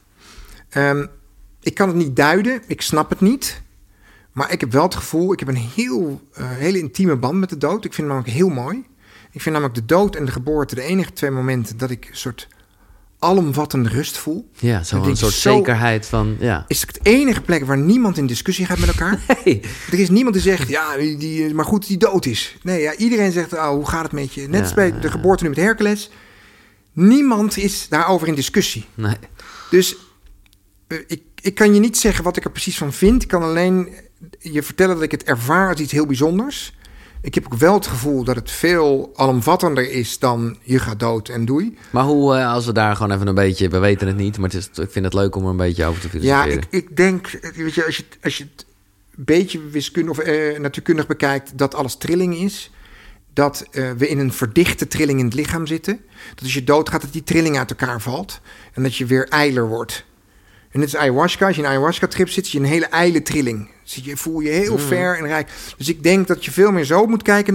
Ik kan het niet duiden, ik snap het niet. Maar ik heb wel het gevoel, ik heb een hele intieme band met de dood. Ik vind het namelijk heel mooi. Ik vind namelijk de dood en de geboorte de enige 2 momenten dat ik een soort alomvattende rust voel. Ja, zo'n soort zekerheid van... Ja. Is het enige plek waar niemand in discussie gaat met elkaar? Nee. Er is niemand die zegt, maar goed, die dood is. Nee, iedereen zegt, hoe gaat het met je? Net als bij de geboorte nu met Hercules. Niemand is daarover in discussie. Nee. Dus ik kan je niet zeggen wat ik er precies van vind. Ik kan alleen je vertellen dat ik het ervaar als iets heel bijzonders. Ik heb ook wel het gevoel dat het veel alomvattender is dan je gaat dood en doei. Maar hoe, als we daar gewoon even een beetje... We weten het niet, maar ik vind het leuk om er een beetje over te filosoferen. Ja, ik denk, weet je, als je het een beetje wiskundig of natuurkundig bekijkt, dat alles trilling is. dat we in een verdichte trilling in het lichaam zitten. Dat als je doodgaat, dat die trilling uit elkaar valt. En dat je weer ijler wordt. En net als ayahuasca. Als je in een ayahuasca-trip zit, zie je een hele ijle trilling. Voel je heel ver en rijk. Dus ik denk dat je veel meer zo moet kijken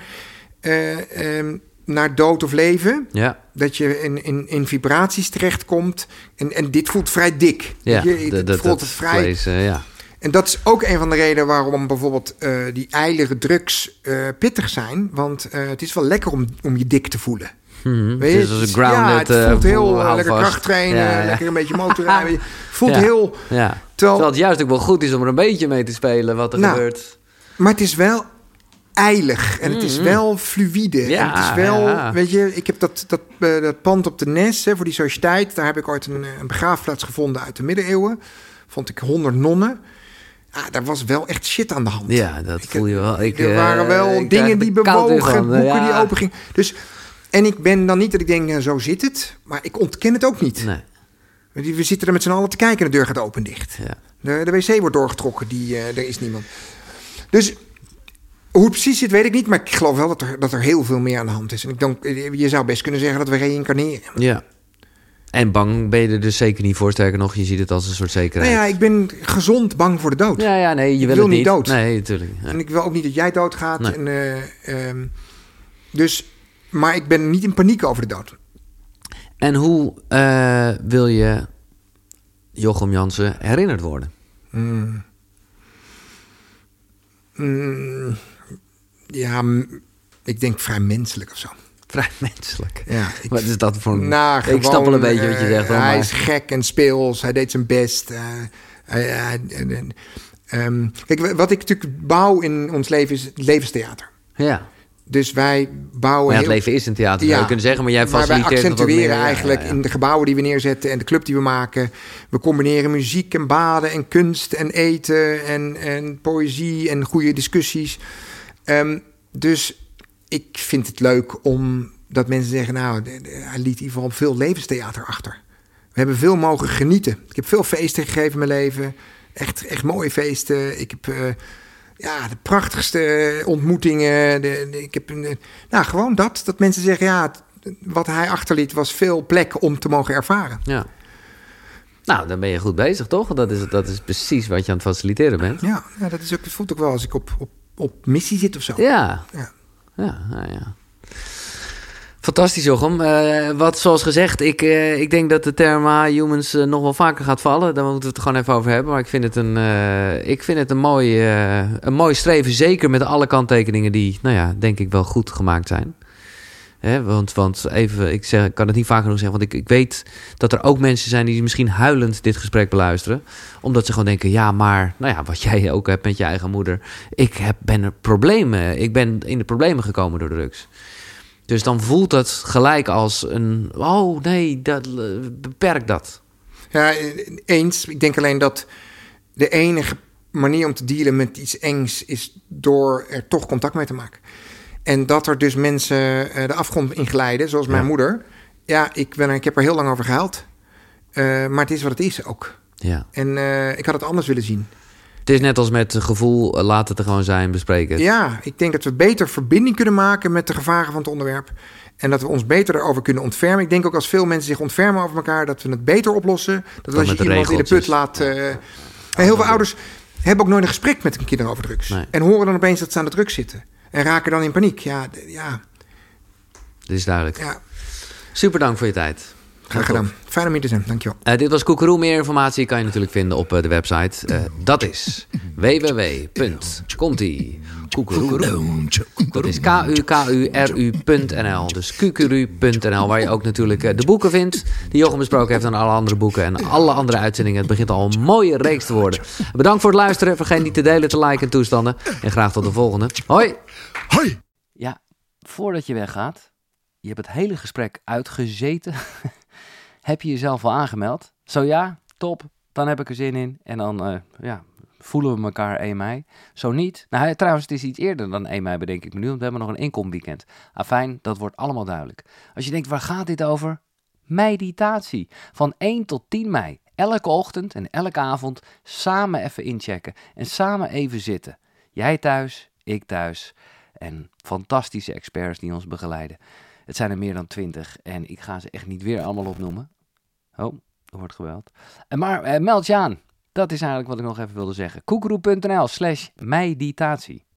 naar dood of leven. Ja. Dat je in vibraties terechtkomt. En dit voelt vrij dik. Ja, het voelt het vrij... Vlees, ja. En dat is ook een van de redenen waarom bijvoorbeeld die ijlere drugs pittig zijn. Want het is wel lekker om je dik te voelen. Mm-hmm. Weet je? Het is als een grounded, het voelt heel hou lekker vast. kracht trainen, lekker een beetje motorrijden. Het voelt Ja. heel... Ja. Terwijl het juist ook wel goed is om er een beetje mee te spelen wat er gebeurt. Maar het is wel ijlig en het is wel fluïde. Ja, en het is wel, ja. weet je, ik heb dat pand op de Nes voor die sociëteit. Daar heb ik ooit een begraafplaats gevonden uit de middeleeuwen. Vond ik 100 nonnen. Daar was wel echt shit aan de hand. Ja, dat voel je wel. Er waren wel dingen die bewogen, boeken die open gingen. Dus, en ik ben dan niet dat ik denk, zo zit het. Maar ik ontken het ook niet. Nee. We zitten er met z'n allen te kijken en de deur gaat open en dicht. Ja. De wc wordt doorgetrokken, er is niemand. Dus hoe het precies zit, weet ik niet. Maar ik geloof wel dat er heel veel meer aan de hand is. En je zou best kunnen zeggen dat we reïncarneren. Ja. En bang ben je er dus zeker niet voor. Sterker nog, je ziet het als een soort zekerheid. Nou ja, ik ben gezond bang voor de dood. Ja, nee, je wil het niet. niet dood. Nee, natuurlijk. Ja. En ik wil ook niet dat jij doodgaat. Nee. Maar ik ben niet in paniek over de dood. En hoe wil je Jochem Jansen herinnerd worden? Ik denk vrij menselijk of zo. Vrij menselijk. Ja, Wat is dat voor een... Nou, ik snap wel een beetje wat je zegt. Hoor, hij is gek en speels. Hij deed zijn best. Kijk, wat ik natuurlijk bouw in ons leven is het levenstheater. Ja. Dus wij bouwen... Maar het leven is een theater, zou je kunnen zeggen. Maar jij faciliteert wij accentueren meer, eigenlijk in de gebouwen die we neerzetten en de club die we maken. We combineren muziek en baden en kunst en eten en poëzie en goede discussies. Dus ik vind het leuk dat mensen zeggen, nou, hij liet in ieder geval veel levenstheater achter. We hebben veel mogen genieten. Ik heb veel feesten gegeven in mijn leven. Echt mooie feesten. Ik heb de prachtigste ontmoetingen. Ik heb gewoon dat mensen zeggen, wat hij achterliet was veel plek om te mogen ervaren. Ja. Nou, dan ben je goed bezig, toch? Dat is precies wat je aan het faciliteren bent. Ja, dat is ook, het voelt ook wel als ik op missie zit of zo. Ja. Fantastisch, Jochem. Zoals gezegd, ik denk dat de term humans nog wel vaker gaat vallen. Daar moeten we het gewoon even over hebben. Maar ik vind het een mooi streven. Zeker met alle kanttekeningen die, denk ik wel goed gemaakt zijn. Want even, ik kan het niet vaak genoeg zeggen. Want ik weet dat er ook mensen zijn die misschien huilend dit gesprek beluisteren. Omdat ze gewoon denken, wat jij ook hebt met je eigen moeder. Ik ben in de problemen gekomen door drugs. Dus dan voelt het gelijk als beperk dat. Ja, eens. Ik denk alleen dat de enige manier om te dealen met iets engs is door er toch contact mee te maken. En dat er dus mensen de afgrond in glijden, zoals mijn moeder. Ja, ik heb er heel lang over gehuild. Maar het is wat het is ook. Ja. En ik had het anders willen zien. Het is net als met het gevoel, laat het er gewoon zijn, bespreken het. Ja, ik denk dat we beter verbinding kunnen maken met de gevaren van het onderwerp. En dat we ons beter erover kunnen ontfermen. Ik denk ook als veel mensen zich ontfermen over elkaar, dat we het beter oplossen. Dat als je iemand in de put laat... heel veel ouders hebben ook nooit een gesprek met hun kinderen over drugs. Nee. En horen dan opeens dat ze aan de drugs zitten. En raken dan in paniek. Ja. Dat is duidelijk. Ja. Super dank voor je tijd. Graag gedaan. Fijn om hier te zijn. Dankjewel. Dit was Koekeroe. Meer informatie kan je natuurlijk vinden op de website. Dat is www.koekeroe.nl. Dat is KUKURU.nl. Dus kukuru.nl, waar je ook natuurlijk de boeken vindt die Jochem besproken heeft en alle andere boeken en alle andere uitzendingen. Het begint al een mooie reeks te worden. Bedankt voor het luisteren. Vergeet niet te delen, te liken en toestanden. En graag tot de volgende. Hoi! Hoi! Ja, voordat je weggaat, je hebt het hele gesprek uitgezeten. Heb je jezelf al aangemeld? Zo ja, top. Dan heb ik er zin in. En dan voelen we elkaar 1 mei. Zo niet. Nou, trouwens, het is iets eerder dan 1 mei, bedenk ik me nu. Want we hebben nog een inkomweekend. Afijn, dat wordt allemaal duidelijk. Als je denkt, waar gaat dit over? Meditatie. Van 1 tot 10 mei. Elke ochtend en elke avond samen even inchecken. En samen even zitten. Jij thuis, ik thuis. en fantastische experts die ons begeleiden. Het zijn er meer dan 20 en ik ga ze echt niet weer allemaal opnoemen. Oh, er wordt gebeld. Maar meld je aan. Dat is eigenlijk wat ik nog even wilde zeggen. Koekeroe.nl/meditatie.